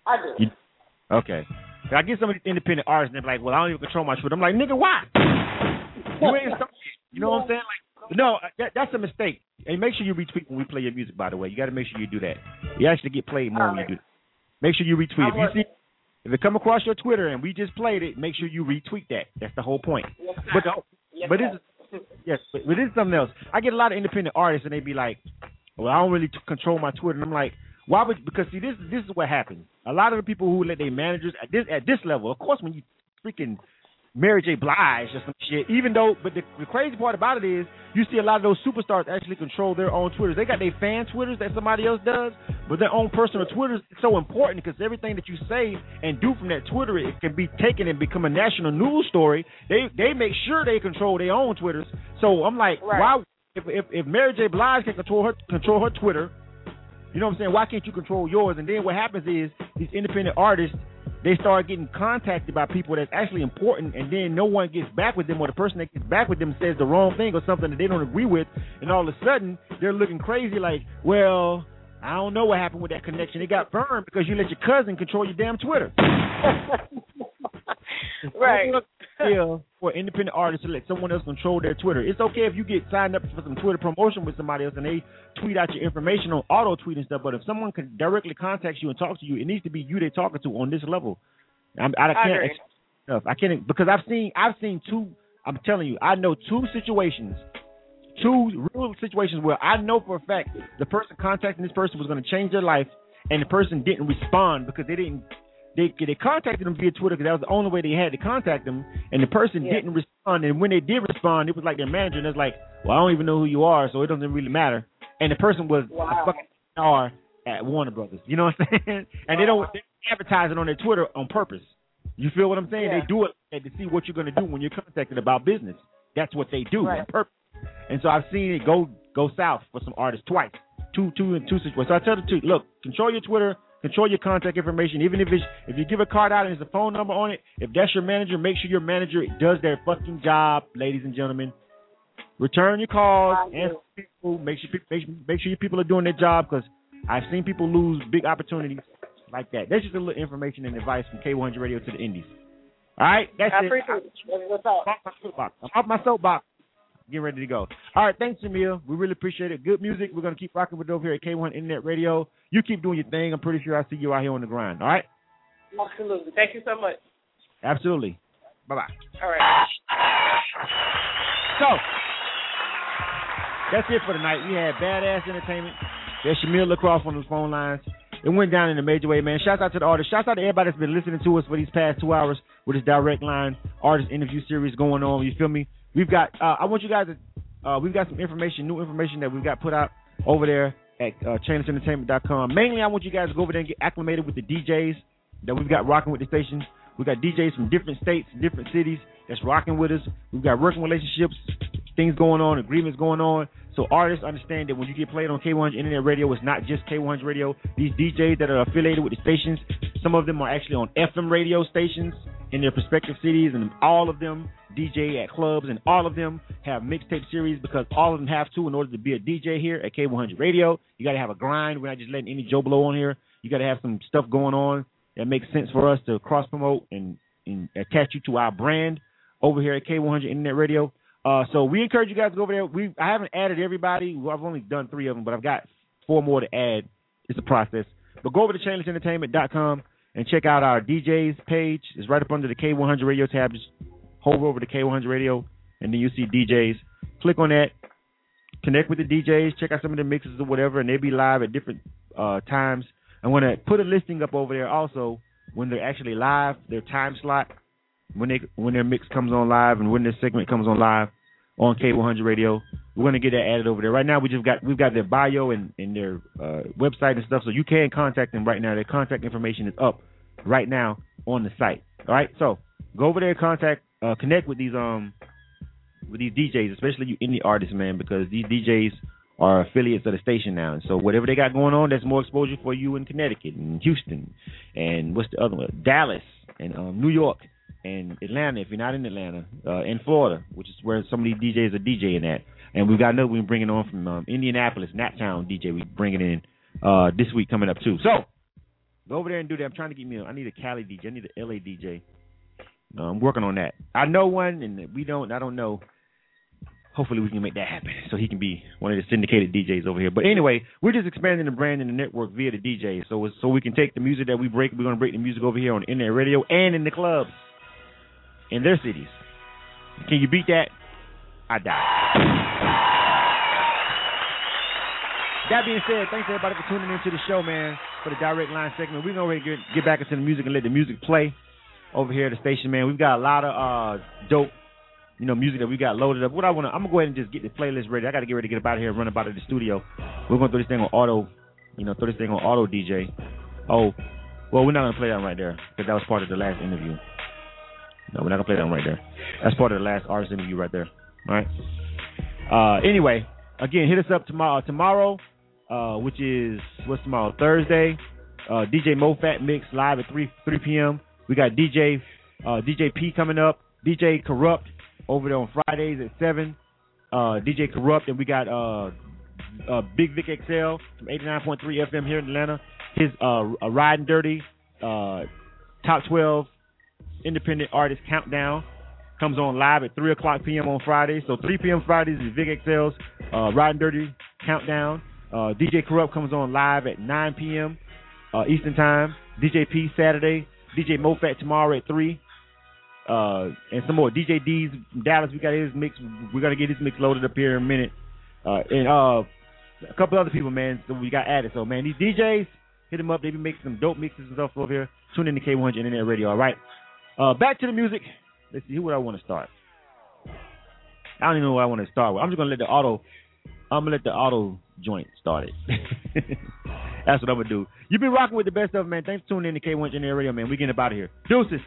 Okay. I get some of these independent artists, and they're like, well, I don't even control my Twitter. I'm like, nigga, why? You ain't something. You know what I'm saying? Like, no, that's a mistake. And make sure you retweet when we play your music, by the way. You got to make sure you do that. You actually get played more when you do that. Make sure you retweet. If it come across your Twitter and we just played it, make sure you retweet that. That's the whole point. But this is something else. I get a lot of independent artists, and they be like, well, I don't really control my Twitter. And I'm like, why would? Because see, this is what happens. A lot of the people who let their managers at this level, of course, when you freaking Mary J. Blige or some shit, even though, but the crazy part about it is you see a lot of those superstars actually control their own Twitters. They got their fan Twitters that somebody else does, but their own personal Twitters is so important because everything that you say and do from that Twitter, it can be taken and become a national news story. They make sure they control their own Twitters. So I'm like, why? If Mary J. Blige can control her Twitter, you know what I'm saying? Why can't you control yours? And then what happens is these independent artists, they start getting contacted by people that's actually important, and then no one gets back with them, or the person that gets back with them says the wrong thing or something that they don't agree with, and all of a sudden they're looking crazy like, well, I don't know what happened with that connection. It got burned because you let your cousin control your damn Twitter. Right. For independent artists to let someone else control their Twitter. It's okay if you get signed up for some Twitter promotion with somebody else and they tweet out your information on auto tweet and stuff, but if someone can directly contact you and talk to you, it needs to be you they're talking to on this level. I can't because I've seen two. I'm telling you, I know two real situations where I know for a fact the person contacting this person was going to change their life, and the person didn't respond because they didn't they contacted them via Twitter because that was the only way they had to contact them, and the person didn't respond. And when they did respond, it was like their manager, and it's like, well, I don't even know who you are, so it doesn't really matter. And the person was a fucking star at Warner Brothers. You know what I'm saying? And they advertise it on their Twitter on purpose. You feel what I'm saying? They do it to see what you're going to do when you're contacted about business. That's what they do on purpose. And so I've seen it go south for some artists twice, two situations. So I tell the truth, look, control your Twitter, control your contact information. Even if you give a card out and there's a phone number on it, if that's your manager, make sure your manager does their fucking job, ladies and gentlemen. Return your calls, answer people, make sure your people are doing their job, because I've seen people lose big opportunities like that. That's just a little information and advice from K100 Radio to the Indies. All right, that's it. I'm off my soapbox. Getting ready to go. All right, thanks, Jamil. We really appreciate it. Good music. We're going to keep rocking with it over here at K1 Internet Radio. You keep doing your thing. I'm pretty sure I'll see you out here on the grind. All right? Absolutely. Thank you so much. Absolutely. Bye-bye. All right. So, that's it for tonight. We had Badass Entertainment. There's Shamil Lacrosse on the phone lines. It went down in a major way, man. Shouts out to the artists. Shouts out to everybody that's been listening to us for these past 2 hours with this direct line artist interview series going on. You feel me? We've got, I want you guys to, we've got some information, new information that we've got put out over there at ChainlessEntertainment.com. Mainly, I want you guys to go over there and get acclimated with the DJs that we've got rocking with the station. We've got DJs from different states, different cities that's rocking with us. We've got working relationships, things going on, agreements going on. So artists understand that when you get played on K100 Internet Radio, it's not just K100 Radio. These DJs that are affiliated with the stations, some of them are actually on FM radio stations in their respective cities, and all of them DJ at clubs, and all of them have mixtape series, because all of them have to in order to be a DJ here at K100 Radio. You got to have a grind. We're not just letting any Joe Blow on here. You got to have some stuff going on that makes sense for us to cross-promote and attach you to our brand over here at K100 Internet Radio. So we encourage you guys to go over there. I haven't added everybody. Well, I've only done 3 of them, but I've got 4 more to add. It's a process. But go over to ChainlessEntertainment.com and check out our DJs page. It's right up under the K100 Radio tab. Just hover over to K100 Radio, and then you see DJs. Click on that. Connect with the DJs. Check out some of the mixes or whatever, and they'll be live at different times. I'm going to put a listing up over there also when they're actually live, their time slot, when their mix comes on live and when their segment comes on live on K100 Radio. We're going to get that added over there. Right now, we've got their bio and their website and stuff, so you can contact them right now. Their contact information is up right now on the site. All right, so go over there, connect with these DJs, especially you indie artists, man, because these DJs are affiliates of the station now. And so whatever they got going on, that's more exposure for you in Connecticut and Houston and what's the other one? Dallas and New York and Atlanta, if you're not in Atlanta, and Florida, which is where some of these DJs are DJing at. And we've got another one bringing on from Indianapolis, Naptown DJ. We bringing in this week coming up too. So go over there and do that. I'm trying to get I need a Cali DJ. I need an LA DJ. I'm working on that. I know one, and I don't know. Hopefully we can make that happen so he can be one of the syndicated DJs over here. But anyway, we're just expanding the brand and the network via the DJs. So we can take the music that we break. We're going to break the music over here on Internet Radio and in the clubs in their cities. Can you beat that? I doubt it. That being said, thanks everybody for tuning into the show, man, for the direct line segment. We're going to get back into the music and let the music play over here at the station, man. We've got a lot of dope, music that we got loaded up. I'm gonna go ahead and just get the playlist ready. I got to get ready to get up out of here and run up out of the studio. We're gonna throw this thing on auto, throw this thing on auto DJ. Oh, well, we're not gonna play that right there because that was part of the last interview. No, we're not gonna play that one right there. That's part of the last artist interview right there. All right. Anyway, again, hit us up tomorrow, which is what's tomorrow? Thursday. DJ MoFat mix live at 3 p.m. We got DJ P coming up. DJ Corrupt over there on Fridays at 7. DJ Corrupt, and we got Big Vic XL from 89.3 FM here in Atlanta. His Riding Dirty Top 12 Independent Artist Countdown comes on live at 3 o'clock p.m. on Fridays. So 3 p.m. Fridays is Vic XL's Riding Dirty Countdown. DJ Corrupt comes on live at 9 p.m. Eastern Time. DJ P Saturday. DJ MoFat tomorrow at 3. And some more. DJ D's from Dallas, we got his mix. We're going to get his mix loaded up here in a minute. And a couple other people, man, that we got added. So, man, these DJs, Hit them up. They be making some dope mixes and stuff over here. Tune in to K100 Internet Radio, all right? Back to the music. Let's see, who would I want to start? I don't even know what I want to start with. I'm just going to let the auto joint start it. That's what I'm going to do. You've been rocking with the best of them, man. Thanks for tuning in to K100 Internet Radio, man. We getting up out of here. Deuces.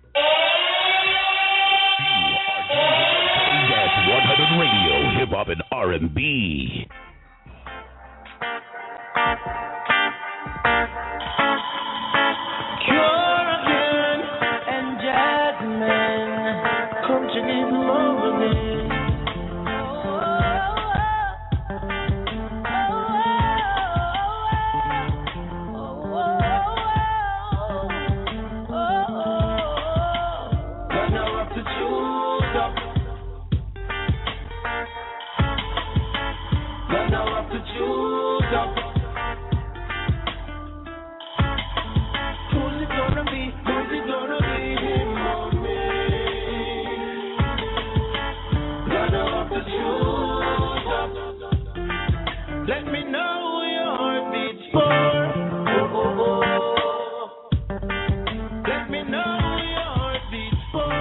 100 Radio, hip hop and R&B. Hurricane and Jasmine, come to this morning. Let me know who your heart beats for. Let me know who your heart beats for.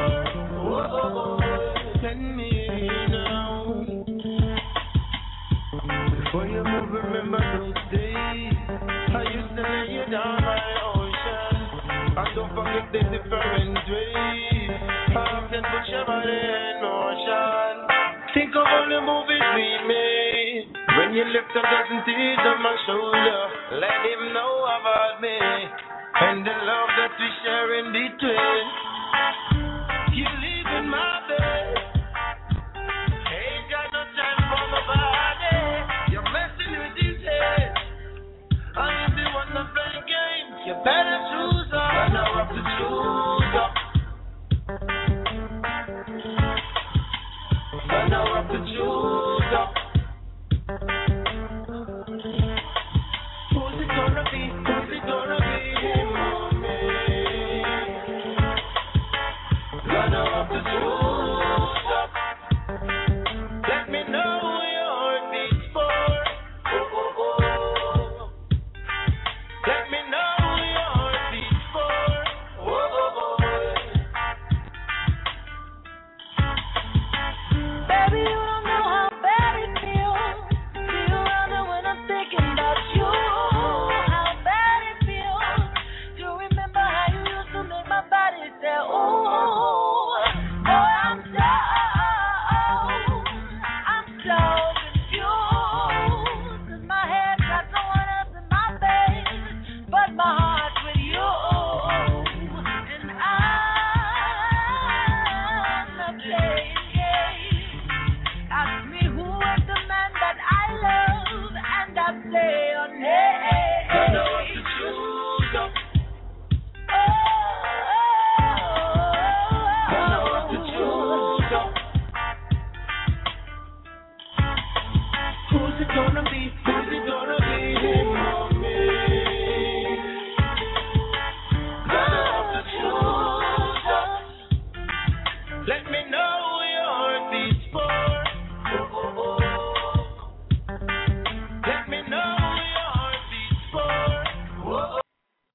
Let me know. Before you move, remember those days I used to lay you down by the ocean. And don't forget the different ways I often put your body in motion. Think of all the movies we made. When you lift a dozen tears on my shoulder, let him know about me and the love that we share in between. You live in my bed, ain't got no time for my body. You're messing with his head. I am the one that play games. You better choose up. I know what to choose up. I know what to choose up. Who's it gonna be? Who's it gonna be? Mommy. Gonna have to choose up. Let me know who your heart beats for. Let me know who your heart beats for. Baby, you don't know how bad it feels. Feel wonder when I'm thinking about you. How bad it feels to remember how you used to make my body say, ooh. Boy, I'm so confused. 'Cause my head got no one else in my face, but my heart's with you. And I'm not playing games. Ask me who is the man that I love, and I say your name. I know what to choose up. I know what to choose up. Who's it gonna be? Who's it gonna be? Mommy. Gonna have to choose up. Let me know.